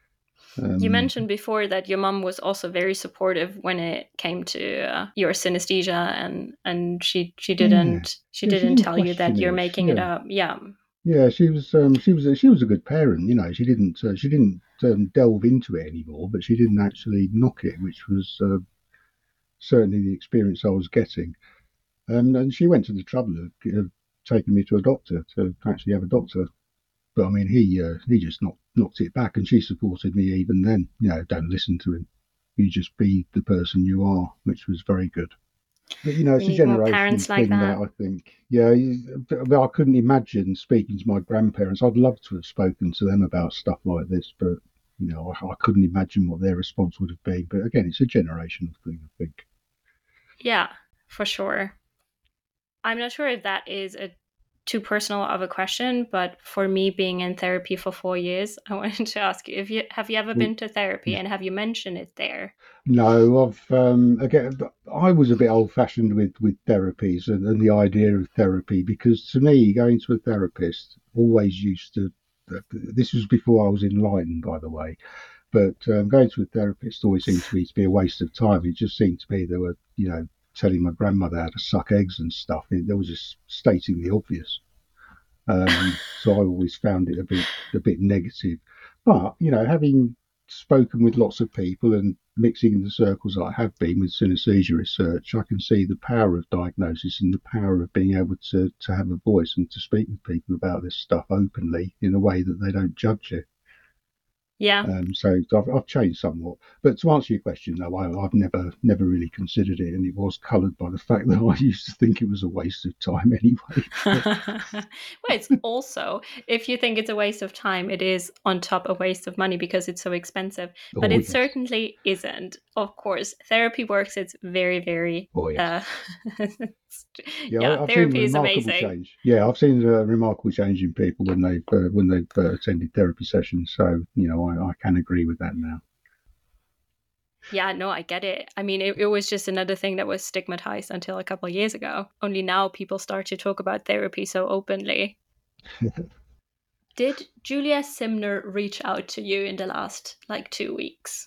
You Um, mentioned before that your mom was also very supportive when it came to uh, your synesthesia, and and she she yeah, didn't she yeah, she didn't didn't tell you question that you're it. making it Yeah, up. Yeah. yeah, she was, um, she was, a, she was a good parent. You know, she didn't, uh, she didn't um, delve into it anymore, but she didn't actually knock it, which was uh, certainly the experience I was getting. Um, and she went to the trouble of, of taking me to a doctor to actually have a doctor. But I mean, he uh, he just knocked knocked it back, and she supported me even then. You know, don't listen to him. You just be the person you are, which was very good. But you know, We it's a need more generational parents like thing that that. I think. Yeah, I couldn't imagine speaking to my grandparents. I'd love to have spoken to them about stuff like this, but you know, I, I couldn't imagine what their response would have been. But again, it's a generational thing, I think. Yeah, for sure. I'm not sure if that is a too personal of a question, but for me being in therapy for four years, I wanted to ask you if you have you ever Well, been to therapy, and have you mentioned it there? no, I've um, again, I was a bit old-fashioned with with therapies and, and the idea of therapy because to me, going to a therapist always used to. This was before I was enlightened, by the way. But um, going to a therapist always seemed to me to be a waste of time. It just seemed to me they were, you know, telling my grandmother how to suck eggs and stuff. It, they was just stating the obvious. Um, so I always found it a bit a bit negative. But you know, having spoken with lots of people and mixing in the circles I have been with synesthesia research, I can see the power of diagnosis and the power of being able to to have a voice and to speak with people about this stuff openly in a way that they don't judge it. Yeah. Um, so I've, I've changed somewhat. But to answer your question, no, I, I've never never really considered it, and it was coloured by the fact that I used to think it was a waste of time anyway. Well, it's also, if you think it's a waste of time, it is on top a waste of money because it's so expensive. But Oh it yes, certainly isn't. Of course, therapy works. It's very, very. oh yes. Uh, Yeah, yeah, I- I've seen a therapy is remarkable amazing. change. Yeah, I've seen a remarkable change in people when they've uh, when they've uh, attended therapy sessions. So you know, I, I can agree with that now. Yeah, no, I get it. I mean, it, it was just another thing that was stigmatized until a couple of years ago. Only now people start to talk about therapy so openly. Did Julia Simner reach out to you in the last like two weeks?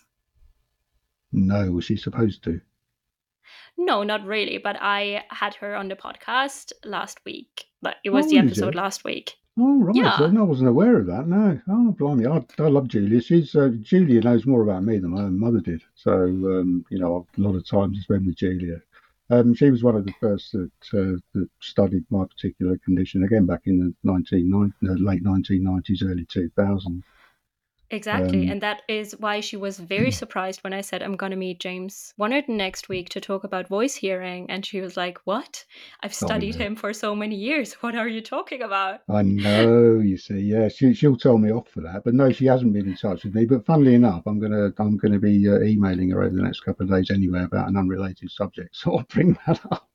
No, was she supposed to? No, not really, but I had her on the podcast last week. But it was Oh, the you episode did? last week. Oh, right. So Yeah, no, I wasn't aware of that. No. Oh, blimey. I, I love Julia. She's uh, Julia knows more about me than my own mother did. So um, you know, a lot of times I spend with Julia. Um, she was one of the first that uh, that studied my particular condition again back in the nineteen ninety, uh, late nineteen nineties, early two thousands. exactly. Um, And that is why she was very surprised when I said, I'm going to meet James Wonnert next week to talk about voice hearing. And she was like, what? I've I studied know. him for so many years. What are you talking about? I know, you see, yeah, she, she'll tell me off for that, but no, she hasn't been in touch with me. But funnily enough, I'm gonna I'm gonna be uh, emailing her over the next couple of days anyway about an unrelated subject, so I'll bring that up.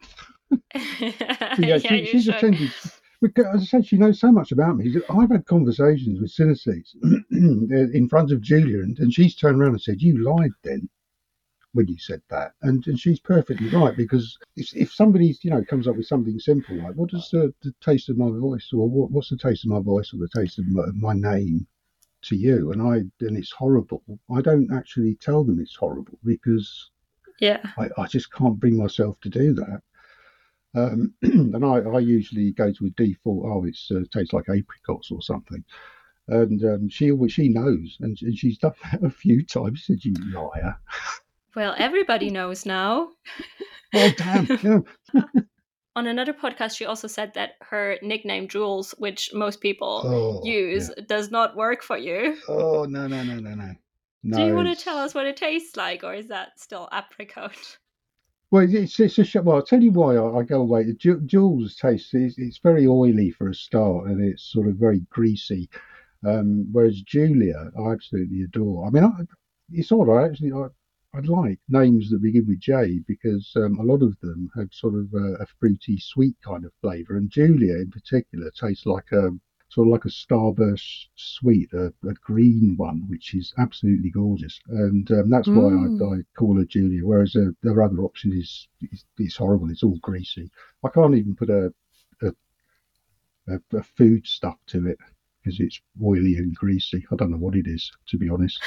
But yeah, Yeah, she, you she's should. attended. Because, as I said, she knows so much about me. I've had conversations with synesthetes in front of Julia, and, and she's turned around and said, "You lied then when you said that," and and she's perfectly right, because if if somebody you know comes up with something simple like, "What does the, the taste of my voice," or what, "What's the taste of my voice," or "the taste of my, my name," to you, and I and it's horrible, I don't actually tell them it's horrible because Yeah. I, I just can't bring myself to do that. Um, and I, I usually go to a default. Oh, it's uh, tastes like apricots or something. And um, she always she knows, and, and she's done that a few times. She said, "You liar." Well, everybody knows now. Oh, damn. Yeah. On another podcast, she also said that her nickname Jules, which most people Oh, use, yeah. does not work for you. Oh, no, no, no, no, no. Do you No, want to tell it's us what it tastes like, or is that still apricot? well, it's it's a sh- well. I'll tell you why I, I go away. The Ju- Jules taste is it's very oily for a start, and it's sort of very greasy. Um, whereas Julia, I absolutely adore. I mean, I, it's odd. I actually I, I like names that begin with J because um, a lot of them have sort of a, a fruity, sweet kind of flavour, and Julia in particular tastes like a sort of like a starburst sweet, a, a green one, which is absolutely gorgeous, and um, that's why I, Mm. I call her Julia. Whereas uh, their other option is, is is horrible. It's all greasy. I can't even put a a, a, a food stuff to it because it's oily and greasy. I don't know what it is, to be honest.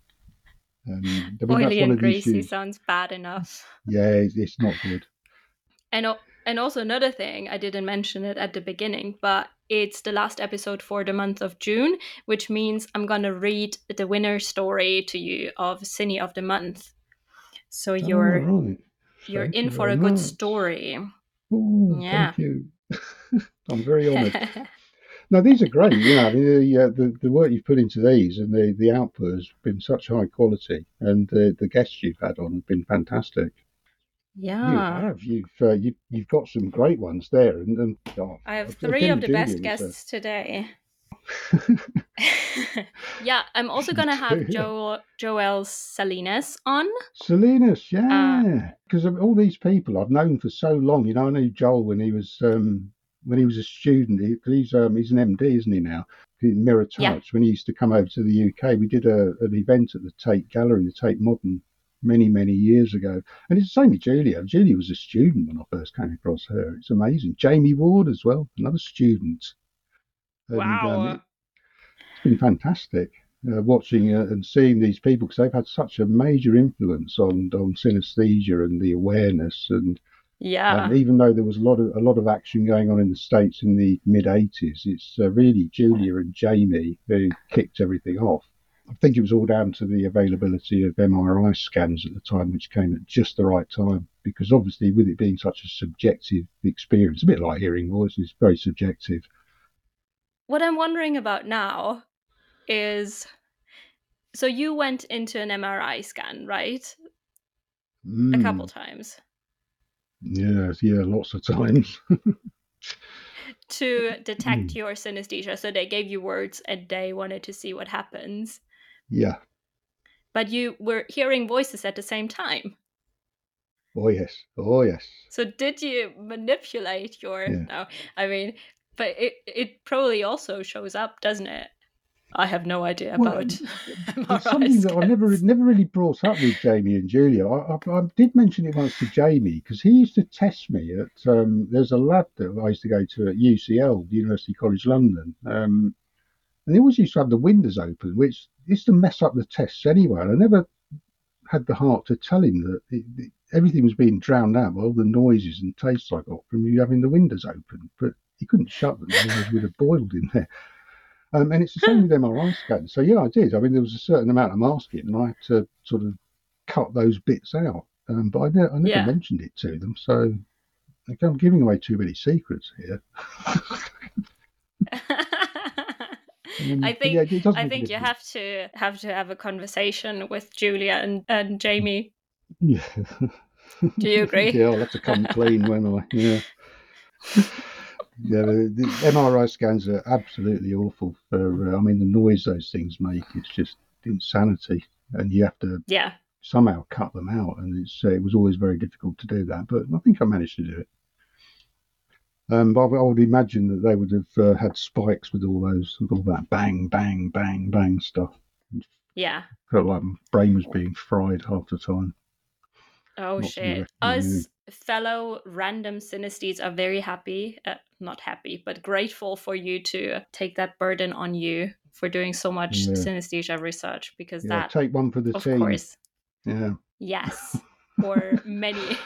Um, I mean, that's Oily one and of the greasy issues. sounds bad enough. Yeah, it's, it's not good. And and also another thing, I didn't mention it at the beginning, but it's the last episode for the month of June, which means I'm gonna read the winner story to you of Cine of the Month. So Oh, you're right. you're Thank in you for very a good much. story. Oh, Yeah. thank you. I'm very honoured. No, these are great. You know, I mean, the, uh, the the work you've put into these and the, the output has been such high quality, and the the guests you've had on have been fantastic. You Yeah. have. You've uh, you, you've got some great ones there, and, and oh, I have three again, of the Julia best was a. guests today. Yeah, I'm also You gonna have do. Jo Joel Salinas on. Salinas, Uh yeah, because of all these people I've known for so long. You know, I knew Joel when he was um, when he was a student. He, he's um, he's an M D, isn't he now? In Mirror yeah. Touch. When he used to come over to the U K, we did a, an event at the Tate Gallery, the Tate Modern, many many years ago. And it's the same with Julia. Julia was a student when I first came across her. It's amazing. Jamie Ward as well, another student, and um, Wow. it, it's been fantastic uh, watching uh, and seeing these people because they've had such a major influence on on synesthesia and the awareness. And um, Yeah. even though there was a lot of a lot of action going on in the States in the mid eighties, it's uh, really Julia and Jamie who kicked everything off. I think it was all down to the availability of M R I scans at the time, which came at just the right time. Because obviously, with it being such a subjective experience, a bit like hearing voices, very subjective. What I'm wondering about now is So you went into an M R I scan, right? Mm. A couple times. Yes, yeah, lots of times. To detect your synesthesia. So they gave you words and they wanted to see what happens. Yeah. But you were hearing voices at the same time. Oh, yes. Oh, yes. So did you manipulate your... Yeah. No, I mean, but it, it probably also shows up, doesn't it? I have no idea Well, about it's M R I something that I never scans. never really brought up with Jamie and Julia. I, I, I did mention it once to Jamie because he used to test me at. Um, there's a lab that I used to go to at U C L, University College London, um, and they always used to have the windows open, which used to mess up the tests anyway. And I never had the heart to tell him that it, it, everything was being drowned out by all the noises and tastes I got from you having the windows open, but he couldn't shut them; otherwise we'd have boiled in there. Um, and it's the same with M R I scans. So yeah, I did. I mean, there was a certain amount of masking, and I had to sort of cut those bits out. Um, but I, ne- I never Yeah. mentioned it to them, so I think I'm giving away too many secrets here. Um, I but think yeah, it does I make a think you difference. have to have to have a conversation with Julia and, and Jamie. Yeah, Do you agree? yeah, I'll have to come clean, won't I? Yeah, yeah. The, the M R I scans are absolutely awful. For uh, I mean, the noise those things make, it's just insanity, and you have to Yeah. somehow cut them out, and it's uh, it was always very difficult to do that. But I think I managed to do it. Um, but I, I would imagine that they would have uh, had spikes with all those, with all that bang, bang, bang, bang stuff. Yeah. Felt like my brain was being fried half the time. Oh Not to be shit. recommended. Us fellow random synesthetes are very happy, uh, not happy, but grateful for you to take that burden on you for doing so much Yeah, synesthesia research, because yeah. that, Take one for the of team. course, Yeah, yes, or many,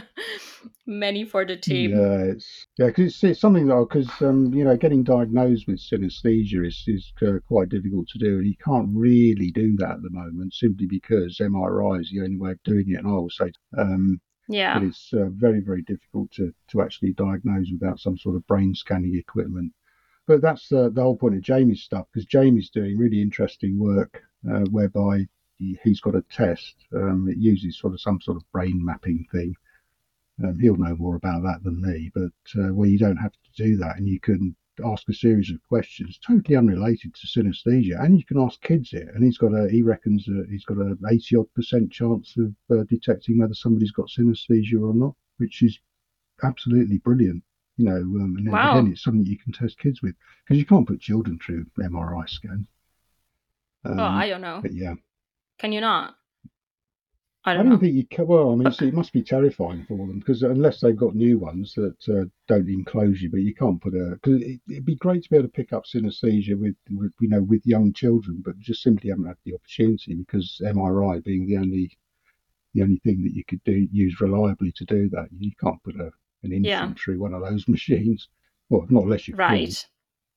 many for the team. yeah. It's yeah, because it's, it's something that because um, you know, getting diagnosed with synesthesia is is uh, quite difficult to do, and you can't really do that at the moment simply because M R I is the only way of doing it. And I always say, um, Yeah. but it's uh, very, very difficult to, to actually diagnose without some sort of brain scanning equipment. But that's uh, the whole point of Jamie's stuff, because Jamie's doing really interesting work uh, whereby he, he's got a test. Um, it uses sort of some sort of brain mapping thing. Um, he'll know more about that than me, but uh, where you don't have to do that and you can ask a series of questions totally unrelated to synesthesia, and you can ask kids it. And he's got a, he reckons that he's got an eighty odd percent chance of uh, detecting whether somebody's got synesthesia or not, which is absolutely brilliant. You know, um, and Wow. again, it's something you can test kids with because you can't put children through M R I scans. Um, Oh, I don't know. But yeah, Can you not? I I don't don't know. think you can. Well, I mean, see, it must be terrifying for them because unless they've got new ones that uh, don't enclose you, but you can't put a. Because it, it'd be great to be able to pick up synesthesia with, with, you know, with young children, but just simply haven't had the opportunity because M R I being the only the only thing that you could do use reliably to do that. You can't put a an infant Yeah. through one of those machines. Well, not unless you're Right. cool.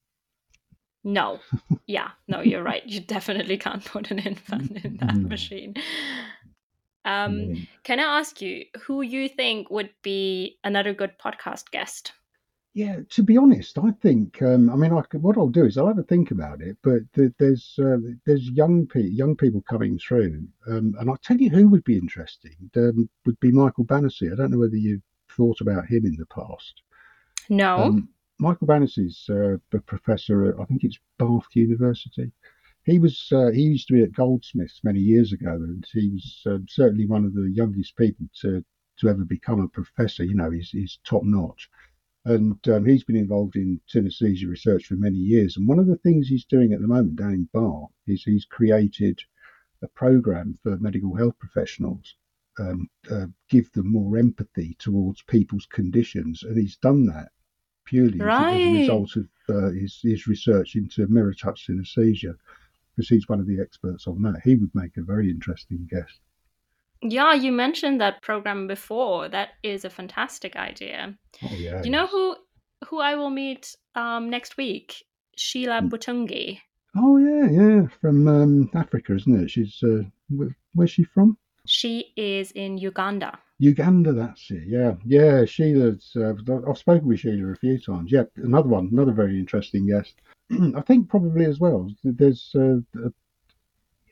No. Yeah. No, you're right. You definitely can't put an infant in that No. machine. Um, Yeah. can I ask you who you think would be another good podcast guest? Yeah, to be honest, I think um, I mean, I could, what I'll do is I'll have a think about it. But th- there's uh, there's young pe- young people coming through, um, and I'll tell you who would be interesting. Um, would be Michael Bannister. I don't know whether you've thought about him in the past. No. Um, Michael Bannister's uh, a professor at I think it's Bath University. He was uh, he used to be at Goldsmiths many years ago, and he was um, certainly one of the youngest people to to ever become a professor. You know, he's he's top notch. And um, he's been involved in synesthesia research for many years. And one of the things he's doing at the moment down in Bath is he's created a program for medical health professionals, um, uh, give them more empathy towards people's conditions. And he's done that purely as, as a Right. result of uh, his, his research into mirror touch synesthesia, because he's one of the experts on that. He would make a very interesting guest. Yeah, you mentioned that program before. That is a fantastic idea. Oh, yeah. You know yes. who who I will meet um, next week? Sheila Mm. Butungi. Oh, yeah, yeah. From um, Africa, isn't it? She's, uh, where, where's she from? She is in Uganda. Uganda, that's it. Yeah, yeah. Sheila's. Uh, I've spoken with Sheila a few times. Yeah, another one, another very interesting guest. I think probably as well. There's uh,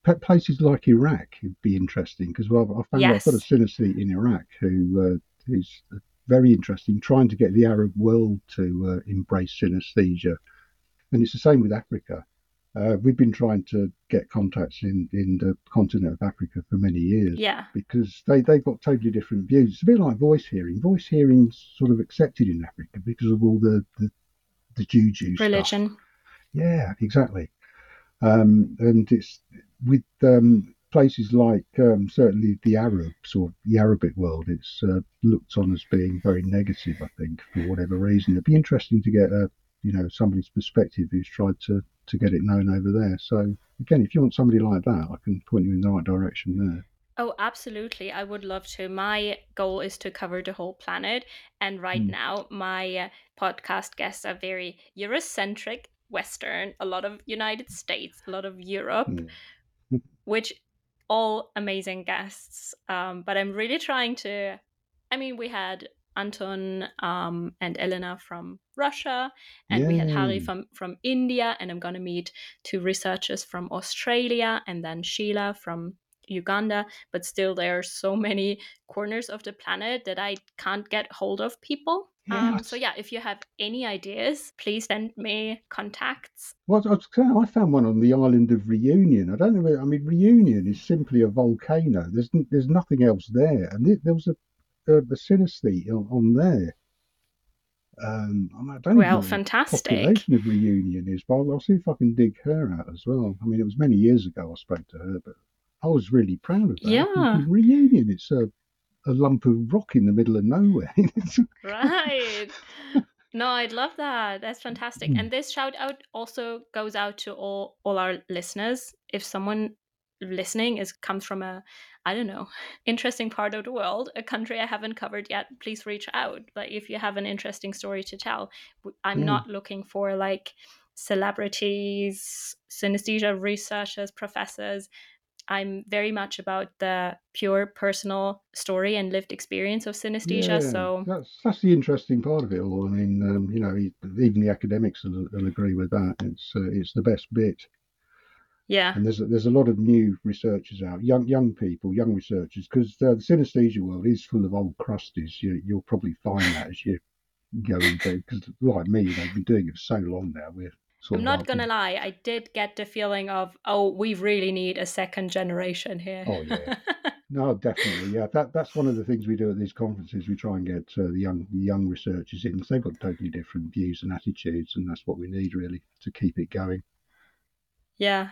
places like Iraq would be interesting because well, I found yes. I've got a synesthete in Iraq who uh, is very interesting, trying to get the Arab world to uh, embrace synesthesia, and it's the same with Africa. Uh, we've been trying to get contacts in, in the continent of Africa for many years, yeah, because they they've got totally different views. It's a bit like voice hearing. Voice hearing's sort of accepted in Africa because of all the the, the juju religion. Stuff. Yeah, exactly. Um, and it's with um, places like um, certainly the Arabs or the Arabic world, it's uh, looked on as being very negative, I think, for whatever reason. It'd be interesting to get a, you know, somebody's perspective who's tried to, to get it known over there. So again, if you want somebody like that, I can point you in the right direction there. Oh, absolutely. I would love to. My goal is to cover the whole planet. And right mm. now, my uh, podcast guests are very Eurocentric, Western, a lot of United States, a lot of Europe, mm. which all amazing guests. Um, but I'm really trying to, I mean, we had Anton um, and Elena from Russia, and Yay. we had Hari from, from India, and I'm going to meet two researchers from Australia, and then Sheila from Uganda. But still, there are so many corners of the planet that I can't get hold of people. Yes. Um, so yeah, if you have any ideas, please send me contacts. Well, I, was saying, I found one on the island of Reunion. I don't know. Where, I mean, Reunion is simply a volcano. There's there's nothing else there, and it, there was a a, a synesthete on, on there. Um, I don't well, know fantastic. The population of Reunion is, but I'll, I'll see if I can dig her out as well. I mean, it was many years ago I spoke to her, but I was really proud of that. Yeah, Reunion. It's a a lump of rock in the middle of nowhere. Right. No, I'd love that. That's fantastic. Mm. And this shout out also goes out to all, all our listeners. If someone listening is comes from a, I don't know, interesting part of the world, a country I haven't covered yet, please reach out. Like if you have an interesting story to tell, I'm mm. not looking for like celebrities, synesthesia researchers, professors. I'm very much about the pure personal story and lived experience of synesthesia. Yeah, so that's that's the interesting part of it all. I mean, um, you know, even the academics will, will agree with that. It's uh, it's the best bit. Yeah, and there's a, there's a lot of new researchers out, young young people, young researchers, because uh, the synesthesia world is full of old crusties. You, you'll probably find that as you go into, because like me, you know, I've been doing it for so long now. We're Sort I'm not going to lie, I did get the feeling of, oh, we really need a second generation here. Oh, yeah. No, definitely. Yeah, that that's one of the things we do at these conferences. We try and get uh, the young the young researchers in, because they've got totally different views and attitudes, and that's what we need, really, to keep it going. Yeah.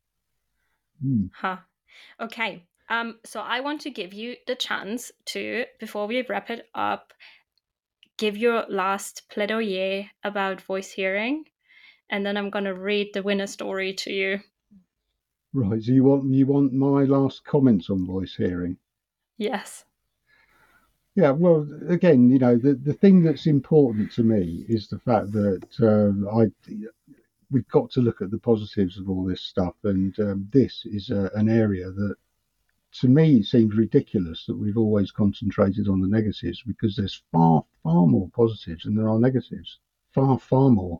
Mm. Huh. Okay. Um. So I want to give you the chance to, before we wrap it up, give your last plaidoyer about voice hearing. And then I'm going to read the winner story to you. Right. So you want you want my last comments on voice hearing? Yes. Yeah. Well, again, you know, the, the thing that's important to me is the fact that uh, I we've got to look at the positives of all this stuff, and um, this is a, an area that, to me, it seems ridiculous that we've always concentrated on the negatives, because there's far far more positives than there are negatives. Far far more.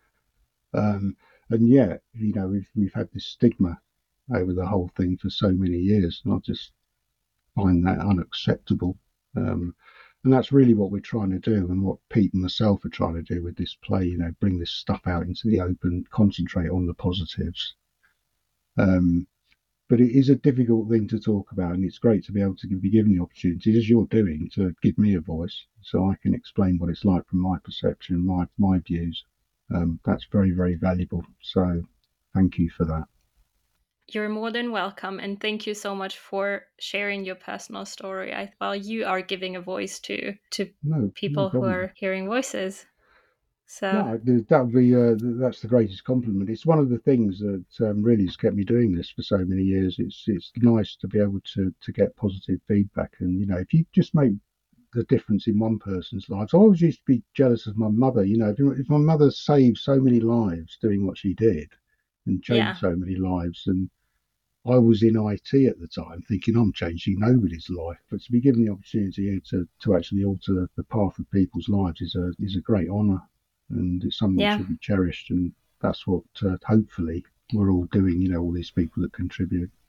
Um, and yet, you know, we've we've had this stigma over the whole thing for so many years, and I just find that unacceptable. Um, and that's really what we're trying to do, and what Pete and myself are trying to do with this play. You know, bring this stuff out into the open, concentrate on the positives. Um, but it is a difficult thing to talk about, and it's great to be able to be given the opportunity, as you're doing, to give me a voice, so I can explain what it's like from my perception, my my views. Um, that's very, very valuable. So thank you for that. You're more than welcome. And thank you so much for sharing your personal story. I, well, you are giving a voice to, to no, people no who are hearing voices. So no, that would be, uh, that's the greatest compliment. It's one of the things that um, really has kept me doing this for so many years. It's it's nice to be able to, to get positive feedback. And, you know, if you just make the difference in one person's life. So I always used to be jealous of my mother. You know, if my mother saved so many lives doing what she did and changed yeah. so many lives, and I was in I T at the time thinking I'm changing nobody's life, but to be given the opportunity to, to actually alter the path of people's lives is a is a great honour, and it's something yeah. that should be cherished, and that's what uh, hopefully we're all doing, you know, all these people that contribute.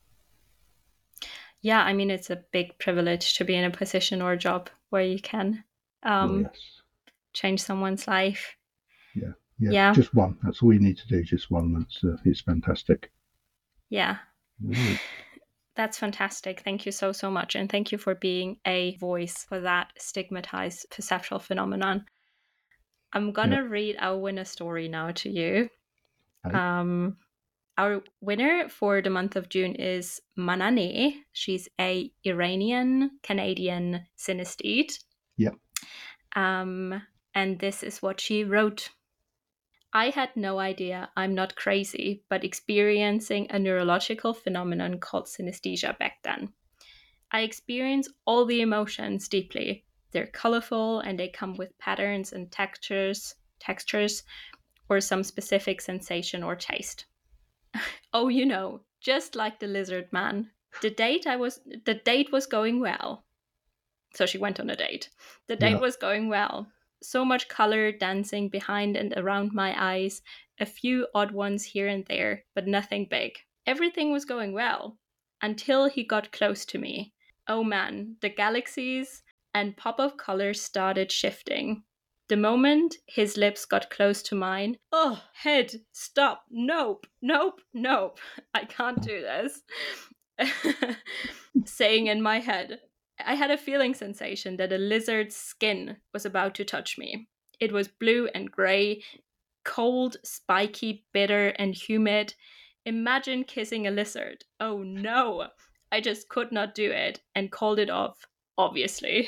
Yeah, I mean, it's a big privilege to be in a position or a job where you can um, Oh, yes. change someone's life. Yeah. Yeah. Yeah. Just one. That's all you need to do. Just one. That's uh, it's fantastic. Yeah. Right. That's fantastic. Thank you so, so much. And thank you for being a voice for that stigmatized perceptual phenomenon. I'm going to Yeah. read our winner story now to you. Okay. Um, our winner for the month of June is Manane. She's a Iranian Canadian synesthete. Yep. Um, and this is what she wrote. I had no idea I'm not crazy, but experiencing a neurological phenomenon called synesthesia back then. I experience all the emotions deeply. They're colorful and they come with patterns and textures, textures, or some specific sensation or taste. Oh, you know, just like the lizard man. The date I was the date was going well. So she went on a date. The date Yeah. was going well. So much color dancing behind and around my eyes, a few odd ones here and there, but nothing big. Everything was going well until he got close to me. Oh man, the galaxies and pop of color started shifting. The moment his lips got close to mine, oh, head, stop, nope, nope, nope, I can't do this. Saying in my head, I had a feeling sensation that a lizard's skin was about to touch me. It was blue and grey, cold, spiky, bitter, and humid. Imagine kissing a lizard. Oh no! I just could not do it and called it off, obviously.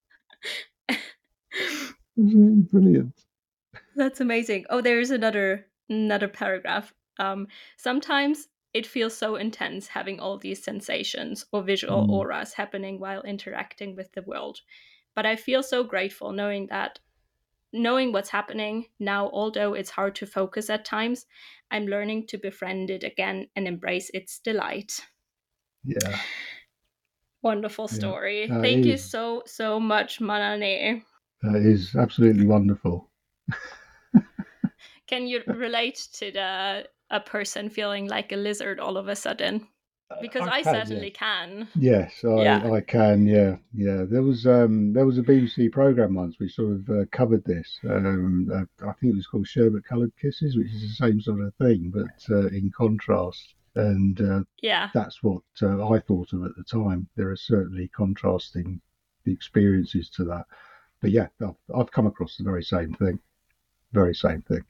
Brilliant. That's amazing. Oh, there's another another paragraph. Um, sometimes it feels so intense having all these sensations or visual Mm. auras happening while interacting with the world. But I feel so grateful knowing that knowing what's happening now, although it's hard to focus at times, I'm learning to befriend it again and embrace its delight. Yeah. Wonderful Yeah. story. Uh, Thank it you is. so, so much, Manane. Uh, it is absolutely wonderful. Can you relate to the a person feeling like a lizard all of a sudden? Because I I can, certainly yes. can. Yes, I, Yeah. I can. Yeah, yeah. There was um there was a B B C program once which sort of uh, covered this. Um, uh, I think it was called Sherbet Coloured Kisses, which is the same sort of thing, but uh, in contrast. And uh, Yeah. that's what uh, I thought of at the time. There are certainly contrasting experiences to that. But yeah, I've, I've come across the very same thing. Very same thing.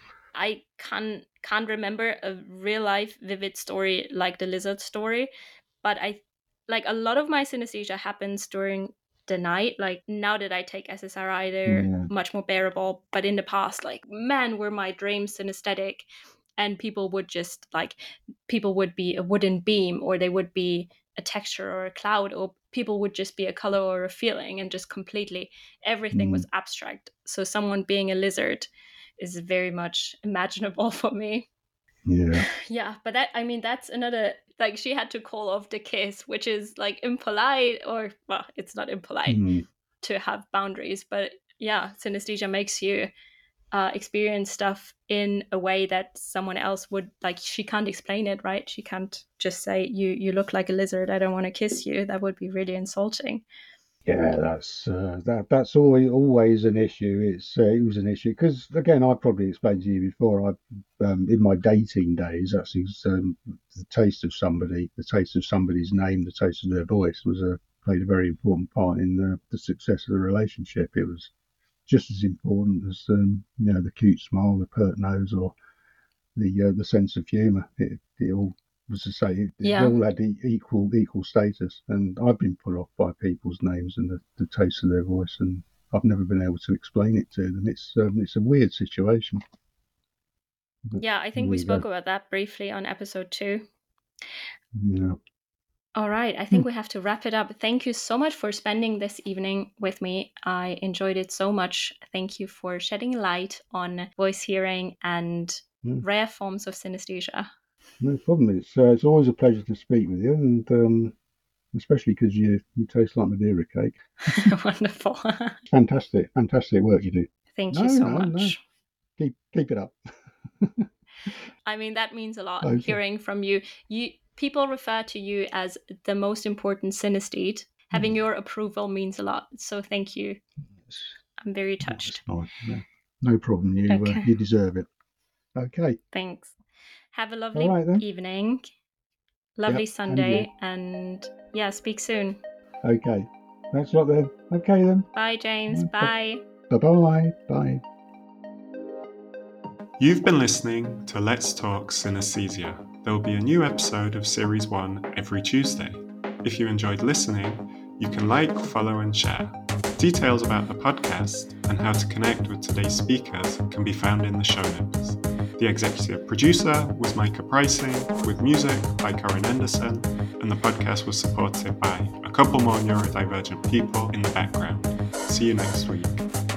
I can can't remember a real life vivid story like the lizard story, but I like a lot of my synesthesia happens during the night. Like now that I take S S R I, they're Yeah. much more bearable. But in the past, like man, were my dreams synesthetic, and people would just like people would be a wooden beam, or they would be a texture or a cloud, or people would just be a color or a feeling, and just completely everything Mm, was abstract. So someone being a lizard is very much imaginable for me. yeah. Yeah, but that I mean that's another like she had to call off the kiss, which is like impolite, or well, it's not impolite Mm, to have boundaries, but yeah, synesthesia makes you uh, experience stuff in a way that someone else would like. She can't explain it, right? She can't just say you you look like a lizard. I don't want to kiss you. That would be really insulting. Yeah, that's uh, that. That's always always an issue. It's uh, it was an issue because again, I probably explained to you before. I um, in my dating days, that's um, the taste of somebody, the taste of somebody's name, the taste of their voice was a played a very important part in the, the success of the relationship. It was just as important as um, you know the cute smile, the pert nose, or the uh, the sense of humour. It, it all was to say it, they Yeah. all had e- equal equal status, and I've been put off by people's names and the, the taste of their voice, and I've never been able to explain it to them. It's um, it's a weird situation. But Yeah, I think there we you go. spoke about that briefly on episode two. Yeah. All right, I Hmm. think we have to wrap it up. Thank you so much for spending this evening with me. I enjoyed it so much. Thank you for shedding light on voice hearing and Yeah. rare forms of synesthesia. No problem. It's uh, it's always a pleasure to speak with you, and um, especially because you you taste like Madeira cake. Wonderful. Fantastic, fantastic work you do. Thank No, you so no, no. much. Keep keep it up. I mean, that means a lot Okay. hearing from you. You people refer to you as the most important synesthete. Having your approval means a lot. So thank you. I'm very touched. That's nice. No, no problem. You Okay. uh, you deserve it. Okay. Thanks. Have a lovely All right, then. evening. Lovely Yep, Sunday. And, and yeah, speak soon. Okay. Thanks a lot then. Okay then. Bye, James. Bye. Bye-bye. Bye. You've been listening to Let's Talk Synesthesia. There will be a new episode of Series one every Tuesday. If you enjoyed listening, you can like, follow and share. Details about the podcast and how to connect with today's speakers can be found in the show notes. The executive producer was Micah Pricing, with music by Corin Anderson, and the podcast was supported by a couple more neurodivergent people in the background. See you next week.